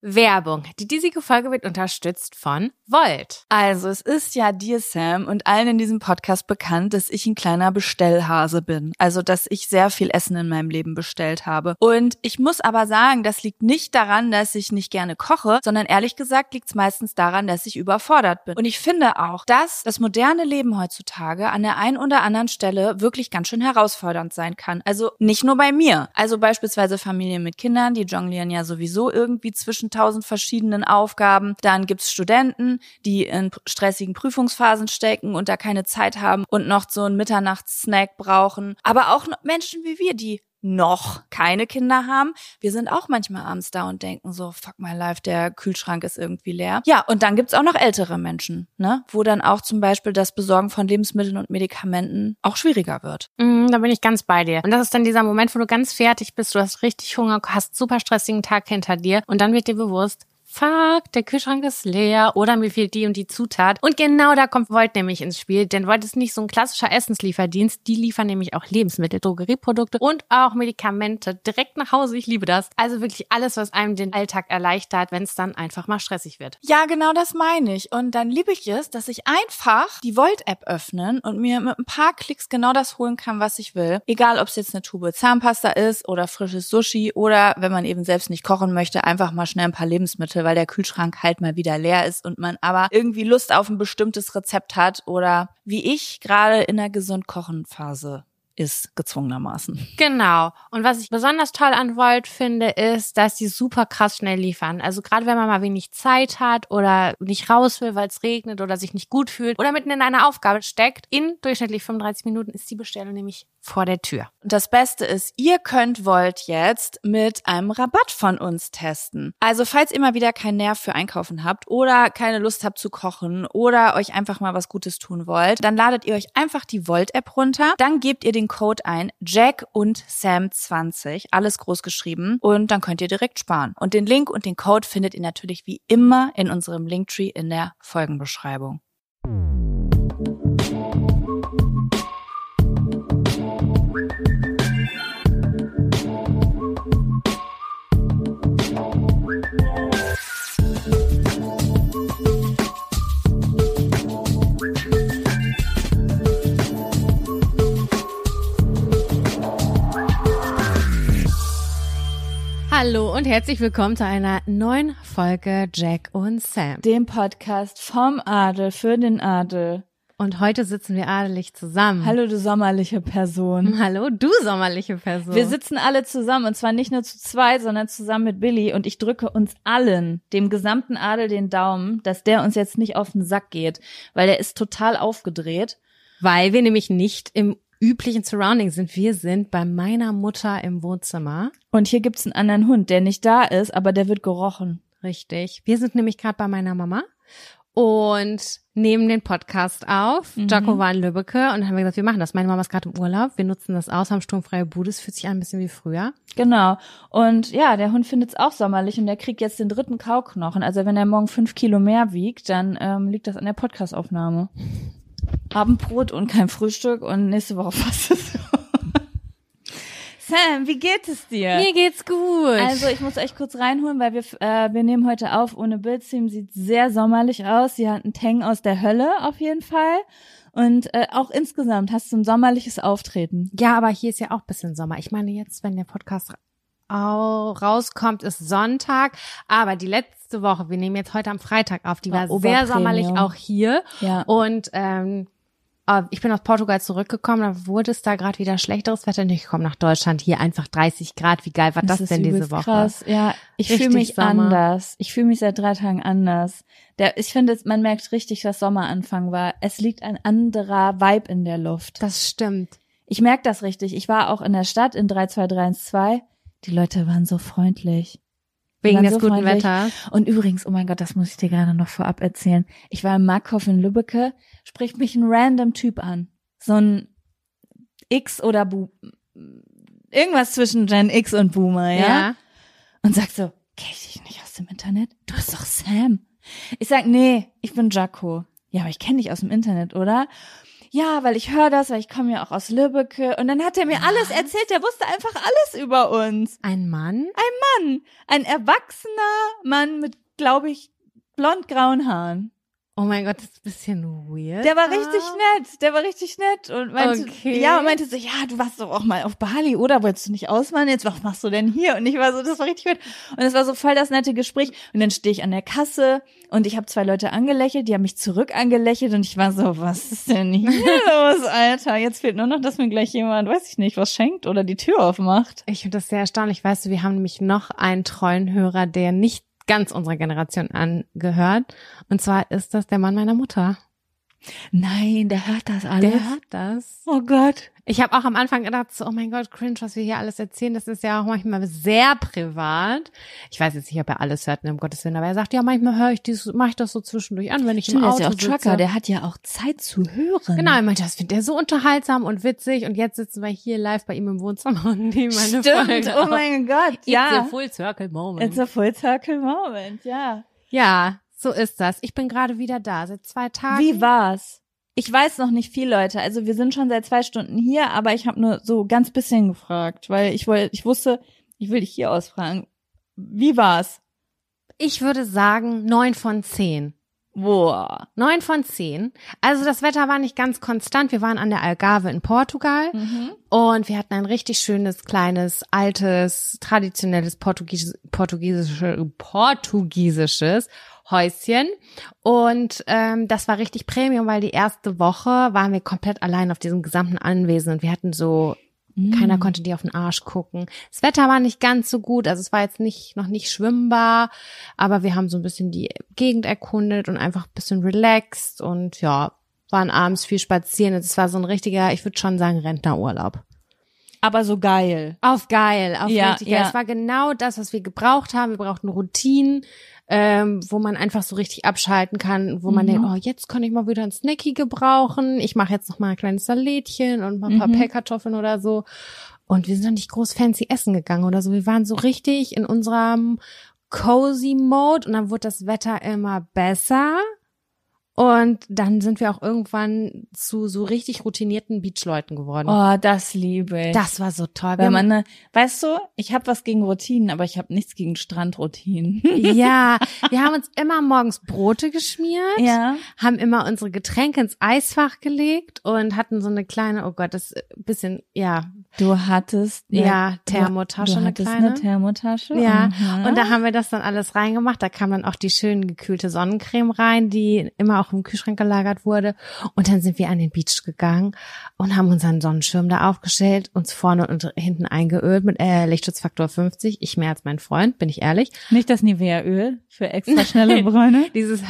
Werbung. Die diesige Folge wird unterstützt von Volt. Also, es ist ja dir, Sam, und allen in diesem Podcast bekannt, dass ich ein kleiner Bestellhase bin. Also, dass ich sehr viel Essen in meinem Leben bestellt habe. Und ich muss aber sagen, das liegt nicht daran, dass ich nicht gerne koche, sondern ehrlich gesagt liegt es meistens daran, dass ich überfordert bin. Und ich finde auch, dass das moderne Leben heutzutage an der einen oder anderen Stelle wirklich ganz schön herausfordernd sein kann. Also nicht nur bei mir. Also beispielsweise Familien mit Kindern, die jonglieren ja sowieso irgendwie zwischen 1000 verschiedenen Aufgaben. Dann gibt's Studenten, die in stressigen Prüfungsphasen stecken und da keine Zeit haben und noch so einen Mitternachtssnack brauchen. Aber auch Menschen wie wir, die noch keine Kinder haben. Wir sind auch manchmal abends da und denken so, fuck my life, der Kühlschrank ist irgendwie leer. Ja, und dann gibt's auch noch ältere Menschen, ne, wo dann auch zum Beispiel das Besorgen von Lebensmitteln und Medikamenten auch schwieriger wird. Da bin ich ganz bei dir. Und das ist dann dieser Moment, wo du ganz fertig bist, du hast richtig Hunger, hast einen super stressigen Tag hinter dir und dann wird dir bewusst, fuck, der Kühlschrank ist leer oder mir fehlt die und die Zutat. Und genau da kommt Volt nämlich ins Spiel, denn Volt ist nicht so ein klassischer Essenslieferdienst. Die liefern nämlich auch Lebensmittel, Drogerieprodukte und auch Medikamente direkt nach Hause. Ich liebe das. Also wirklich alles, was einem den Alltag erleichtert, wenn es dann einfach mal stressig wird. Ja, genau das meine ich. Und dann liebe ich es, dass ich einfach die Volt-App öffnen und mir mit ein paar Klicks genau das holen kann, was ich will. Egal, ob es jetzt eine Tube Zahnpasta ist oder frisches Sushi oder, wenn man eben selbst nicht kochen möchte, einfach mal schnell ein paar Lebensmittel, weil der Kühlschrank halt mal wieder leer ist und man aber irgendwie Lust auf ein bestimmtes Rezept hat oder wie ich gerade in der Gesund-Kochen-Phase ist, gezwungenermaßen. Genau. Und was ich besonders toll an Volt finde, ist, dass die super krass schnell liefern. Also gerade wenn man mal wenig Zeit hat oder nicht raus will, weil es regnet oder sich nicht gut fühlt oder mitten in einer Aufgabe steckt, in durchschnittlich 35 Minuten ist die Bestellung nämlich vor der Tür. Und das Beste ist, ihr könnt Volt jetzt mit einem Rabatt von uns testen. Also falls ihr mal wieder keinen Nerv für Einkaufen habt oder keine Lust habt zu kochen oder euch einfach mal was Gutes tun wollt, dann ladet ihr euch einfach die Volt-App runter, dann gebt ihr den Code ein, Jack und Sam 20, alles groß geschrieben und dann könnt ihr direkt sparen. Und den Link und den Code findet ihr natürlich wie immer in unserem Linktree in der Folgenbeschreibung. Hallo und herzlich willkommen zu einer neuen Folge Jack und Sam. Dem Podcast vom Adel für den Adel. Und heute sitzen wir adelig zusammen. Hallo, du sommerliche Person. Hallo, du sommerliche Person. Wir sitzen alle zusammen und zwar nicht nur zu zweit, sondern zusammen mit Billy und ich drücke uns allen, dem gesamten Adel, den Daumen, dass der uns jetzt nicht auf den Sack geht, weil der ist total aufgedreht. Weil wir nämlich nicht im üblichen Surrounding sind. Wir sind bei meiner Mutter im Wohnzimmer. Und hier gibt's einen anderen Hund, der nicht da ist, aber der wird gerochen. Richtig. Wir sind nämlich gerade bei meiner Mama und nehmen den Podcast auf. Jaco war in Lübbecke und dann haben wir gesagt, wir machen das. Meine Mama ist gerade im Urlaub. Wir nutzen das aus, haben sturmfreie Bude. Es fühlt sich an ein bisschen wie früher. Genau. Und ja, der Hund findet's auch sommerlich und der kriegt jetzt den 3. Kauknochen. Also wenn er morgen 5 Kilo mehr wiegt, dann liegt das an der Podcastaufnahme. Abendbrot und kein Frühstück und nächste Woche fast es so. Sam, wie geht es dir? Mir geht's gut. Also ich muss euch kurz reinholen, weil wir nehmen heute auf ohne Bildschirm. Sieht sehr sommerlich aus. Sie hat einen Tang aus der Hölle auf jeden Fall. Und auch insgesamt hast du ein sommerliches Auftreten. Ja, aber hier ist ja auch ein bisschen Sommer. Ich meine jetzt, wenn der Podcast rauskommt, ist Sonntag. Aber die letzte Woche, wir nehmen jetzt heute am Freitag auf, die war sehr sommerlich auch hier. Ja. Und ich bin aus Portugal zurückgekommen, da wurde es da gerade wieder schlechteres Wetter. Und ich komme nach Deutschland, hier einfach 30 Grad. Wie geil war das denn diese Woche? Krass, ja. Ich fühle mich anders. Ich fühle mich seit 3 Tagen anders. Ich finde, man merkt richtig, dass Sommeranfang war. Es liegt ein anderer Vibe in der Luft. Das stimmt. Ich merke das richtig. Ich war auch in der Stadt in 32312. Die Leute waren so freundlich. Wegen des guten Wetters. Und übrigens, oh mein Gott, das muss ich dir gerade noch vorab erzählen. Ich war im Markhof in Lübbecke, spricht mich ein random Typ an. So ein X oder irgendwas zwischen Gen X und Boomer, ja? Und sagt so, kenn ich dich nicht aus dem Internet? Du bist doch Sam. Ich sag, nee, ich bin Jaco. Ja, aber ich kenne dich aus dem Internet, oder? ja, weil ich höre das, weil ich komme ja auch aus Lübbecke. Und dann hat er mir alles erzählt, der wusste einfach alles über uns. Ein Mann? Ein erwachsener Mann mit, glaube ich, blond-grauen Haaren. Oh mein Gott, das ist ein bisschen weird. Der war richtig nett und meinte so, ja, du warst doch auch mal auf Bali, oder? Wolltest du nicht auswandern? Jetzt, was machst du denn hier? Und ich war so, das war richtig gut. Und es war so voll das nette Gespräch. Und dann stehe ich an der Kasse und ich habe 2 Leute angelächelt, die haben mich zurück angelächelt und ich war so, was ist denn hier los, Alter? Jetzt fehlt nur noch, dass mir gleich jemand, weiß ich nicht, was schenkt oder die Tür aufmacht. Ich finde das sehr erstaunlich. Weißt du, wir haben nämlich noch einen treuen Hörer, der nicht ganz unserer Generation angehört. Und zwar ist das der Mann meiner Mutter. Nein, der hört das alles. Der hört das. Oh Gott. Ich habe auch am Anfang gedacht, so, oh mein Gott, cringe, was wir hier alles erzählen. Das ist ja auch manchmal sehr privat. Ich weiß jetzt nicht, ob er alles hört, um Gottes Willen, aber er sagt, ja, manchmal mache ich das so zwischendurch an, wenn ich im Auto der ist ja auch sitze. Trucker, der hat ja auch Zeit zu hören. Genau, er meinte, das findet er so unterhaltsam und witzig. Und jetzt sitzen wir hier live bei ihm im Wohnzimmer und nehmen eine Folge oh mein Gott, ja. It's a full circle moment. It's a full circle moment, ja. Ja, so ist das. Ich bin gerade wieder da, seit 2 Tagen. Wie war's? Ich weiß noch nicht viel, Leute. Also wir sind schon seit 2 Stunden hier, aber ich habe nur so ganz bisschen gefragt, weil ich wusste, ich will dich hier ausfragen. Wie war's? Ich würde sagen 9 von 10. Boah. 9 von 10. Also das Wetter war nicht ganz konstant. Wir waren an der Algarve in Portugal und wir hatten ein richtig schönes, kleines, altes, traditionelles portugiesisches Häuschen und das war richtig Premium, weil die erste Woche waren wir komplett allein auf diesem gesamten Anwesen und wir hatten so, keiner konnte dir auf den Arsch gucken. Das Wetter war nicht ganz so gut, also es war jetzt noch nicht schwimmbar, aber wir haben so ein bisschen die Gegend erkundet und einfach ein bisschen relaxed und ja, waren abends viel spazieren. Es war so ein richtiger, ich würde schon sagen, Rentnerurlaub. Aber so geil. Auf geil, auf Ja, richtig geil. ja. Es war genau das, was wir gebraucht haben. Wir brauchten Routinen, wo man einfach so richtig abschalten kann, wo man denkt, oh, jetzt kann ich mal wieder ein Snacky gebrauchen. Ich mache jetzt noch mal ein kleines Salätchen und mal ein paar Pellkartoffeln oder so. Und wir sind dann nicht groß fancy essen gegangen oder so. Wir waren so richtig in unserem cozy Mode und dann wurde das Wetter immer besser. Und dann sind wir auch irgendwann zu so richtig routinierten Beachleuten geworden. Oh, das liebe ich. Das war so toll. Weil man, weißt du, ich habe was gegen Routinen, aber ich habe nichts gegen Strandroutinen. Ja, wir haben uns immer morgens Brote geschmiert, Ja. haben immer unsere Getränke ins Eisfach gelegt und hatten so eine kleine, oh Gott, das bisschen, ja, Du hattest Thermotasche, du eine hattest kleine. eine Thermotasche. Ja, Aha. und da haben wir das dann alles reingemacht. Da kam dann auch die schön gekühlte Sonnencreme rein, die immer auch im Kühlschrank gelagert wurde. Und dann sind wir an den Beach gegangen und haben unseren Sonnenschirm da aufgestellt, uns vorne und hinten eingeölt mit Lichtschutzfaktor 50. Ich mehr als mein Freund, bin ich ehrlich. Nicht das Nivea-Öl für extra schnelle Bräune. Dieses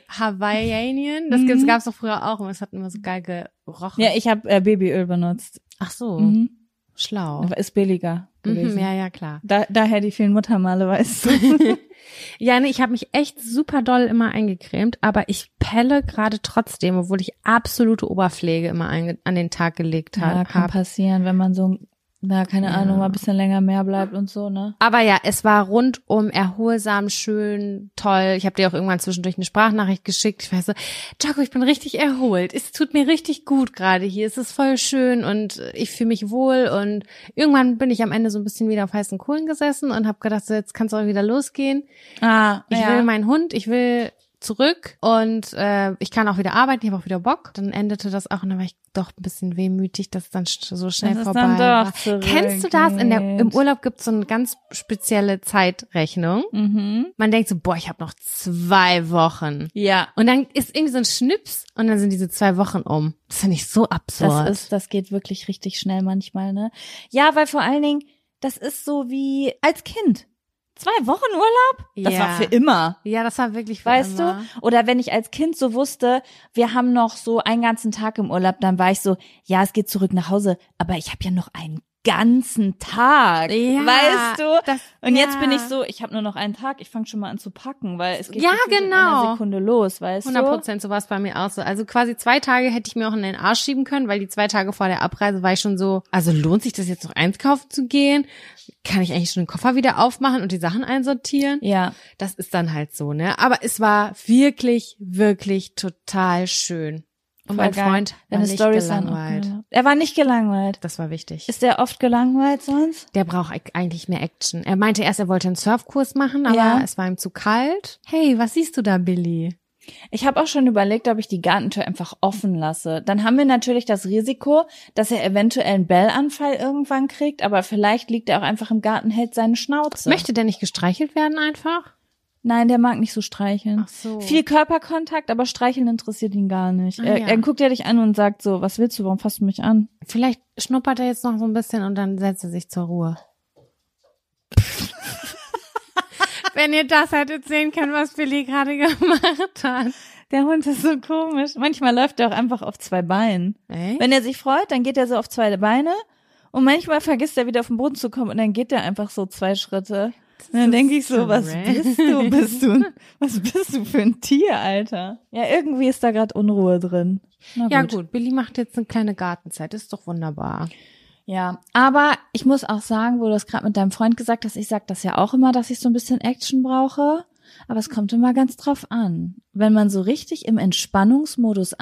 Hawaiian, das gab's doch früher auch und es hat immer so geil gerochen. Ja, ich habe Babyöl benutzt. Ach so, schlau. Aber ist billiger gewesen. Ja, klar. Daher die vielen Muttermale, weißt du. Ja, nee, ich habe mich echt super doll immer eingecremt, aber ich pelle gerade trotzdem, obwohl ich absolute Oberpflege immer an den Tag gelegt habe. Ja, kann passieren, wenn man so, keine Ahnung, mal ein bisschen länger mehr bleibt und so, ne? Aber ja, es war rundum erholsam, schön, toll. Ich habe dir auch irgendwann zwischendurch eine Sprachnachricht geschickt. Ich war so, Jaco, ich bin richtig erholt. Es tut mir richtig gut gerade hier. Es ist voll schön und ich fühle mich wohl. Und irgendwann bin ich am Ende so ein bisschen wieder auf heißen Kohlen gesessen und habe gedacht, so, jetzt kann es auch wieder losgehen. Ich will meinen Hund, ich will zurück und ich kann auch wieder arbeiten, ich habe auch wieder Bock. Dann endete das auch und dann war ich doch ein bisschen wehmütig, dass es dann so schnell Das ist vorbei dann war. doch zurück Kennst du das? geht. Im Urlaub gibt es so eine ganz spezielle Zeitrechnung. Mhm. Man denkt so, boah, ich habe noch 2 Wochen. Ja. Und dann ist irgendwie so ein Schnips und dann sind diese 2 Wochen um. Das finde ich so absurd. Das geht wirklich richtig schnell manchmal, ne? Ja, weil vor allen Dingen, das ist so wie als Kind. 2 Wochen Urlaub? Das Ja. war für immer. Ja, das war wirklich für Weißt immer. du? Oder wenn ich als Kind so wusste, wir haben noch so einen ganzen Tag im Urlaub, dann war ich so, ja, es geht zurück nach Hause, aber ich habe ja noch einen ganzen Tag, Ja, weißt du? Und jetzt ja. bin ich so, ich habe nur noch einen Tag, ich fange schon mal an zu packen, weil es geht Ja, gefühlt in genau. einer Sekunde los, weißt du? 100%, so war es bei mir auch so. Also quasi 2 Tage hätte ich mir auch in den Arsch schieben können, weil die 2 Tage vor der Abreise war ich schon so, also lohnt sich das jetzt noch einkaufen zu gehen? Kann ich eigentlich schon den Koffer wieder aufmachen und die Sachen einsortieren? Ja. Das ist dann halt so, ne? Aber es war wirklich, wirklich total schön. Und mein Freund war Deine nicht Storys gelangweilt. Er war nicht gelangweilt. Das war wichtig. Ist der oft gelangweilt sonst? Der braucht eigentlich mehr Action. Er meinte erst, er wollte einen Surfkurs machen, aber Ja. es war ihm zu kalt. Hey, was siehst du da, Billy? Ich habe auch schon überlegt, ob ich die Gartentür einfach offen lasse. Dann haben wir natürlich das Risiko, dass er eventuell einen Bellanfall irgendwann kriegt, aber vielleicht liegt er auch einfach im Garten, hält seine Schnauze. Möchte der nicht gestreichelt werden einfach? Nein, der mag nicht so streicheln. Ach so. Viel Körperkontakt, aber streicheln interessiert ihn gar nicht. Ah, Er ja. guckt ja dich an und sagt so, was willst du, warum fasst du mich an? Vielleicht schnuppert er jetzt noch so ein bisschen und dann setzt er sich zur Ruhe. Wenn ihr das hättet sehen können, was Billy gerade gemacht hat. Der Hund ist so komisch. Manchmal läuft er auch einfach auf 2 Beinen. Echt? Wenn er sich freut, dann geht er so auf 2 Beine und manchmal vergisst er wieder auf den Boden zu kommen und dann geht er einfach so 2 Schritte. Und dann denke ich so, was strange. was bist du für ein Tier, Alter? Ja, irgendwie ist da gerade Unruhe drin. Na Ja gut, Billy macht jetzt eine kleine Gartenzeit, das ist doch wunderbar. Ja, aber ich muss auch sagen, wo du das gerade mit deinem Freund gesagt hast, ich sag das ja auch immer, dass ich so ein bisschen Action brauche, aber es kommt immer ganz drauf an. Wenn man so richtig im Entspannungsmodus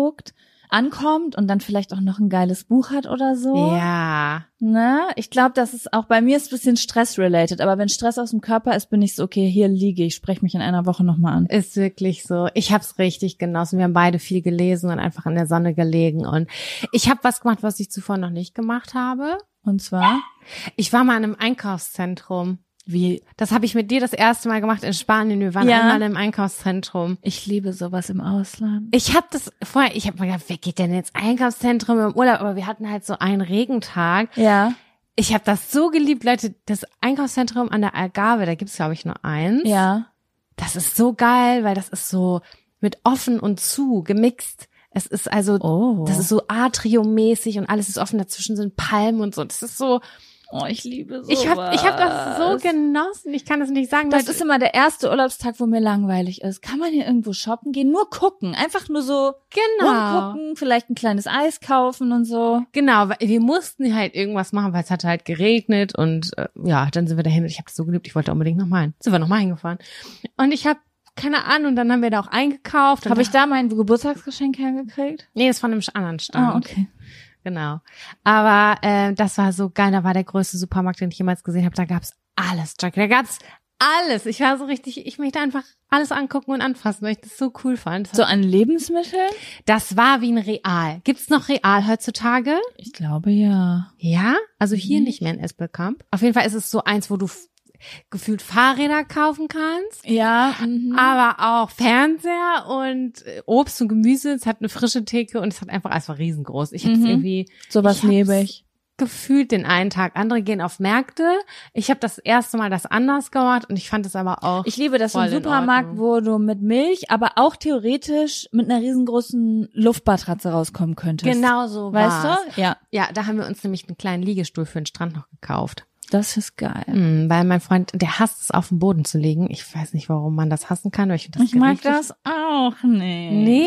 ankommt und dann vielleicht auch noch ein geiles Buch hat oder so. Ja. Ne? Ich glaube, das ist auch bei mir ist ein bisschen stress-related, aber wenn Stress aus dem Körper ist, bin ich so, okay, hier liege ich, spreche mich in einer Woche nochmal an. Ist wirklich so. Ich hab's richtig genossen. Wir haben beide viel gelesen und einfach in der Sonne gelegen. Und ich habe was gemacht, was ich zuvor noch nicht gemacht habe. Und zwar? Ich war mal in einem Einkaufszentrum. Wie? Das habe ich mit dir das erste Mal gemacht in Spanien. Wir waren einmal im Einkaufszentrum. Ich liebe sowas im Ausland. Ich habe mir gedacht, wer geht denn ins Einkaufszentrum im Urlaub? Aber wir hatten halt so einen Regentag. Ja. Ich habe das so geliebt, Leute. Das Einkaufszentrum an der Algarve, da gibt's glaube ich nur eins. Ja. Das ist so geil, weil das ist so mit offen und zu gemixt. Es ist also, das ist so atriummäßig und alles ist offen. Dazwischen sind Palmen und so. Das ist so. Oh, ich liebe sowas. Ich hab das so genossen. Ich kann es nicht sagen. Das ist immer der erste Urlaubstag, wo mir langweilig ist. Kann man hier irgendwo shoppen gehen? Nur gucken. Einfach nur so rumgucken, vielleicht ein kleines Eis kaufen und so. Genau, weil wir mussten halt irgendwas machen, weil es hat halt geregnet und ja, dann sind wir dahin und ich habe das so geliebt. Ich wollte unbedingt nochmal hin. Sind wir nochmal hingefahren. Und ich habe keine Ahnung, und dann haben wir da auch eingekauft. Habe ich da mein Geburtstagsgeschenk hergekriegt? Nee, das von einem anderen Stand. Ah, okay. Genau. Aber das war so geil. Da war der größte Supermarkt, den ich jemals gesehen habe. Da gab's alles, Jackie. Da gab's alles. Ich war so richtig, ich möchte einfach alles angucken und anfassen, weil ich das so cool fand. So an Lebensmitteln? Das war wie ein Real. Gibt's noch Real heutzutage? Ich glaube ja. Ja? Also hier nicht mehr in Espelkamp. Auf jeden Fall ist es so eins, wo du gefühlt Fahrräder kaufen kannst. Ja. Aber auch Fernseher und Obst und Gemüse. Es hat eine frische Theke und es hat einfach, es war riesengroß. Ich habe irgendwie sowas liebe ich. Gefühlt den einen Tag. Andere gehen auf Märkte. Ich habe das erste Mal das anders gemacht und ich fand es aber auch. Ich liebe das voll im in Supermarkt, Ordnung. wo du mit Milch, aber auch theoretisch mit einer riesengroßen Luftmatratze rauskommen könntest. Genau so Weißt war's. du? Ja. Ja, da haben wir uns nämlich einen kleinen Liegestuhl für den Strand noch gekauft. Das ist geil. Weil mein Freund, der hasst es, auf den Boden zu legen. Ich weiß nicht, warum man das hassen kann, aber ich finde das Ich mag richtig. das auch nicht. Nee?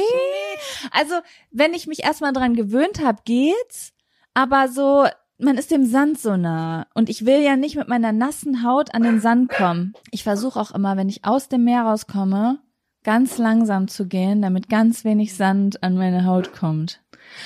Also, wenn ich mich erstmal dran gewöhnt habe, geht's. Aber so, man ist dem Sand so nah. Und ich will ja nicht mit meiner nassen Haut an den Sand kommen. Ich versuche auch immer, wenn ich aus dem Meer rauskomme, ganz langsam zu gehen, damit ganz wenig Sand an meine Haut kommt.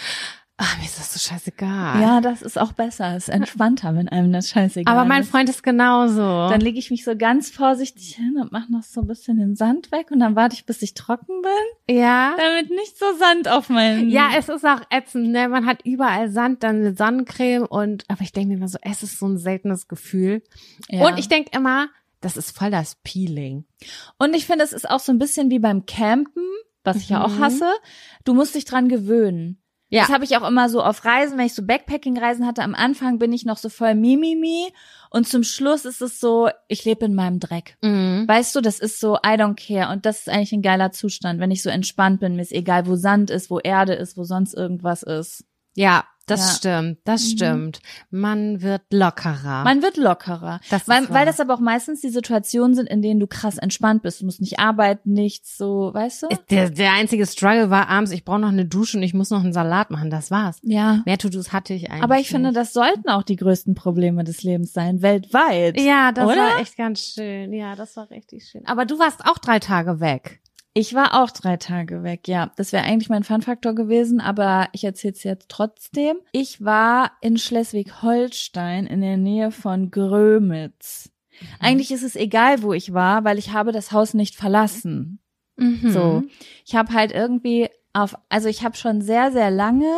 Ach, mir ist das so scheißegal. Ja, das ist auch besser. Es ist entspannter, wenn einem das scheißegal Aber mein ist. Freund ist genauso. Dann lege ich mich so ganz vorsichtig hin und mache noch so ein bisschen den Sand weg und dann warte ich, bis ich trocken bin, ja. damit nicht so Sand auf meinen... Ja, es ist auch ätzend, ne? Man hat überall Sand, dann eine Sonnencreme aber ich denke mir immer so, es ist so ein seltenes Gefühl. Ja. Und ich denke immer, das ist voll das Peeling. Und ich finde, es ist auch so ein bisschen wie beim Campen, was ich ja auch hasse. Du musst dich dran gewöhnen. Ja. Das habe ich auch immer so auf Reisen, wenn ich so Backpacking-Reisen hatte. Am Anfang bin ich noch so voll Mimimi und zum Schluss ist es so, ich lebe in meinem Dreck. Weißt du, das ist so, I don't care und das ist eigentlich ein geiler Zustand, wenn ich so entspannt bin. Mir ist egal, wo Sand ist, wo Erde ist, wo sonst irgendwas ist. Ja, das stimmt, das stimmt. Man wird lockerer. Man wird lockerer. Das ist weil wahr. das aber auch meistens die Situationen sind, in denen du krass entspannt bist. Du musst nicht arbeiten, nichts, so, weißt du? Der einzige Struggle war abends, ich brauche noch eine Dusche und ich muss noch einen Salat machen, das war's. Ja. Mehr To-Dos hatte ich eigentlich Aber ich finde, nicht. das sollten auch die größten Probleme des Lebens sein, weltweit. Ja, das Oder? war echt ganz schön. Ja, das war richtig schön. Aber du warst auch 3 Tage weg. Ich war auch 3 Tage weg, ja. Das wäre eigentlich mein Fun-Faktor gewesen, aber ich erzähle es jetzt trotzdem. Ich war in Schleswig-Holstein in der Nähe von Grömitz. Eigentlich ist es egal, wo ich war, weil ich habe das Haus nicht verlassen. So, ich habe halt irgendwie ich habe schon sehr, sehr lange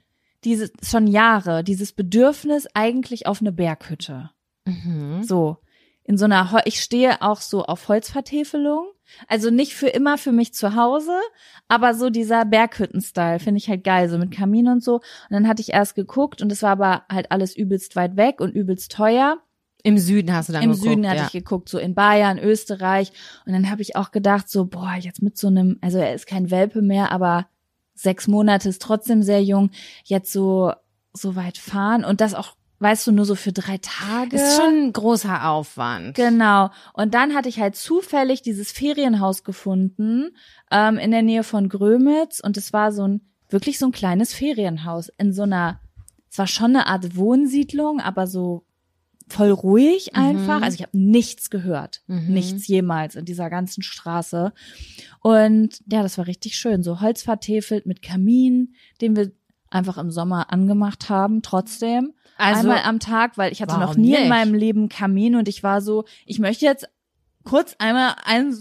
schon Jahre, dieses Bedürfnis eigentlich auf eine Berghütte. So, in so einer, ich stehe auch so auf Holzvertäfelung. Also nicht für immer für mich zu Hause, aber so dieser Berghütten-Style finde ich halt geil, so mit Kamin und so. Und dann hatte ich erst geguckt und es war aber halt alles übelst weit weg und übelst teuer. Im Süden hast du dann Im geguckt? Süden hatte ich geguckt, so in Bayern, Österreich. Und dann habe ich auch gedacht, so, boah, jetzt mit so einem, also er ist kein Welpe mehr, aber 6 Monate ist trotzdem sehr jung, jetzt so weit fahren und das auch, weißt du, nur so für 3 Tage. Ist schon ein großer Aufwand. Genau. Und dann hatte ich halt zufällig dieses Ferienhaus gefunden, in der Nähe von Grömitz. Und es war wirklich so ein kleines Ferienhaus in so einer, es war schon eine Art Wohnsiedlung, aber so voll ruhig einfach. Also ich habe nichts gehört. Nichts jemals in dieser ganzen Straße. Und ja, das war richtig schön. So holzvertäfelt mit Kamin, den wir einfach im Sommer angemacht haben, trotzdem. Also, einmal am Tag, weil ich hatte noch nie in meinem Leben Kamin und ich war so, ich möchte jetzt kurz einmal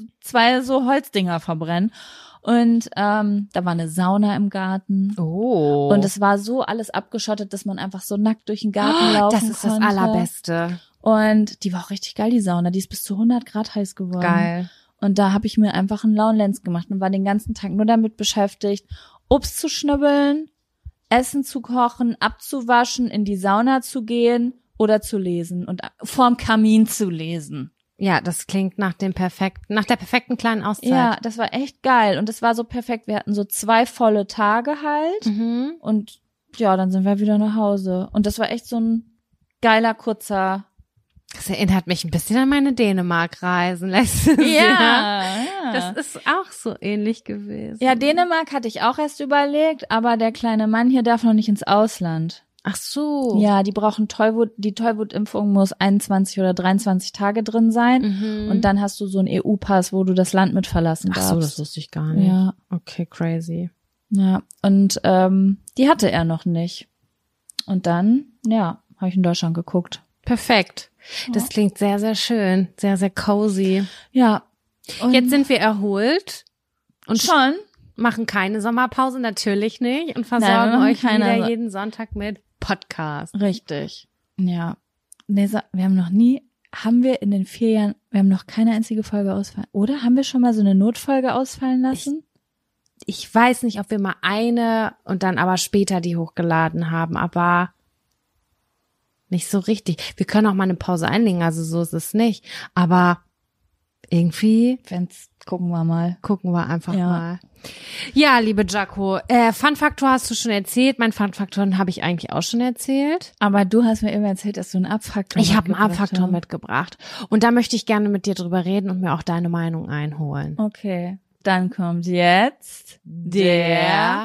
2 so Holzdinger verbrennen. Und da war eine Sauna im Garten. Oh. Und es war so alles abgeschottet, dass man einfach so nackt durch den Garten laufen konnte. Das ist das Allerbeste. Und die war auch richtig geil, die Sauna. Die ist bis zu 100 Grad heiß geworden. Geil. Und da habe ich mir einfach einen lauen Lenz gemacht und war den ganzen Tag nur damit beschäftigt, Obst zu schnibbeln, Essen zu kochen, abzuwaschen, in die Sauna zu gehen oder zu lesen und vorm Kamin zu lesen. Ja, das klingt nach der perfekten kleinen Auszeit. Ja, das war echt geil und das war so perfekt. Wir hatten so 2 volle Tage halt und ja, dann sind wir wieder nach Hause. Und das war echt so ein geiler, kurzer. Das erinnert mich ein bisschen an meine Dänemark-Reisen letztes Jahr. Ja. Das ist auch so ähnlich gewesen. Ja, Dänemark hatte ich auch erst überlegt, aber der kleine Mann hier darf noch nicht ins Ausland. Ach so. Ja, die brauchen die Tollwut-Impfung muss 21 oder 23 Tage drin sein. Und dann hast du so einen EU-Pass, wo du das Land mit verlassen darfst. Ach so, das wusste ich gar nicht. Ja. Okay, crazy. Ja, und die hatte er noch nicht. Und dann, ja, habe ich in Deutschland geguckt. Perfekt. Das klingt sehr, sehr schön. Sehr, sehr cozy. Ja. Und Jetzt sind wir erholt. Und schon. Machen keine Sommerpause, natürlich nicht. Und versorgen euch wieder jeden Sonntag mit Podcast. Richtig. Ja. Wir haben wir in den 4 Jahren, wir haben noch keine einzige Folge ausfallen. Oder haben wir schon mal so eine Notfolge ausfallen lassen? Ich weiß nicht, ob wir mal eine und dann aber später die hochgeladen haben, aber nicht so richtig. Wir können auch mal eine Pause einlegen, also so ist es nicht. Aber irgendwie gucken wir einfach mal. Ja, liebe Jaco, Fun-Faktor hast du schon erzählt. Mein Fun-Faktor habe ich eigentlich auch schon erzählt. Aber du hast mir eben erzählt, dass du einen Abfaktor Ich habe einen Abfaktor mitgebracht. Und da möchte ich gerne mit dir drüber reden und mir auch deine Meinung einholen. Okay, dann kommt jetzt der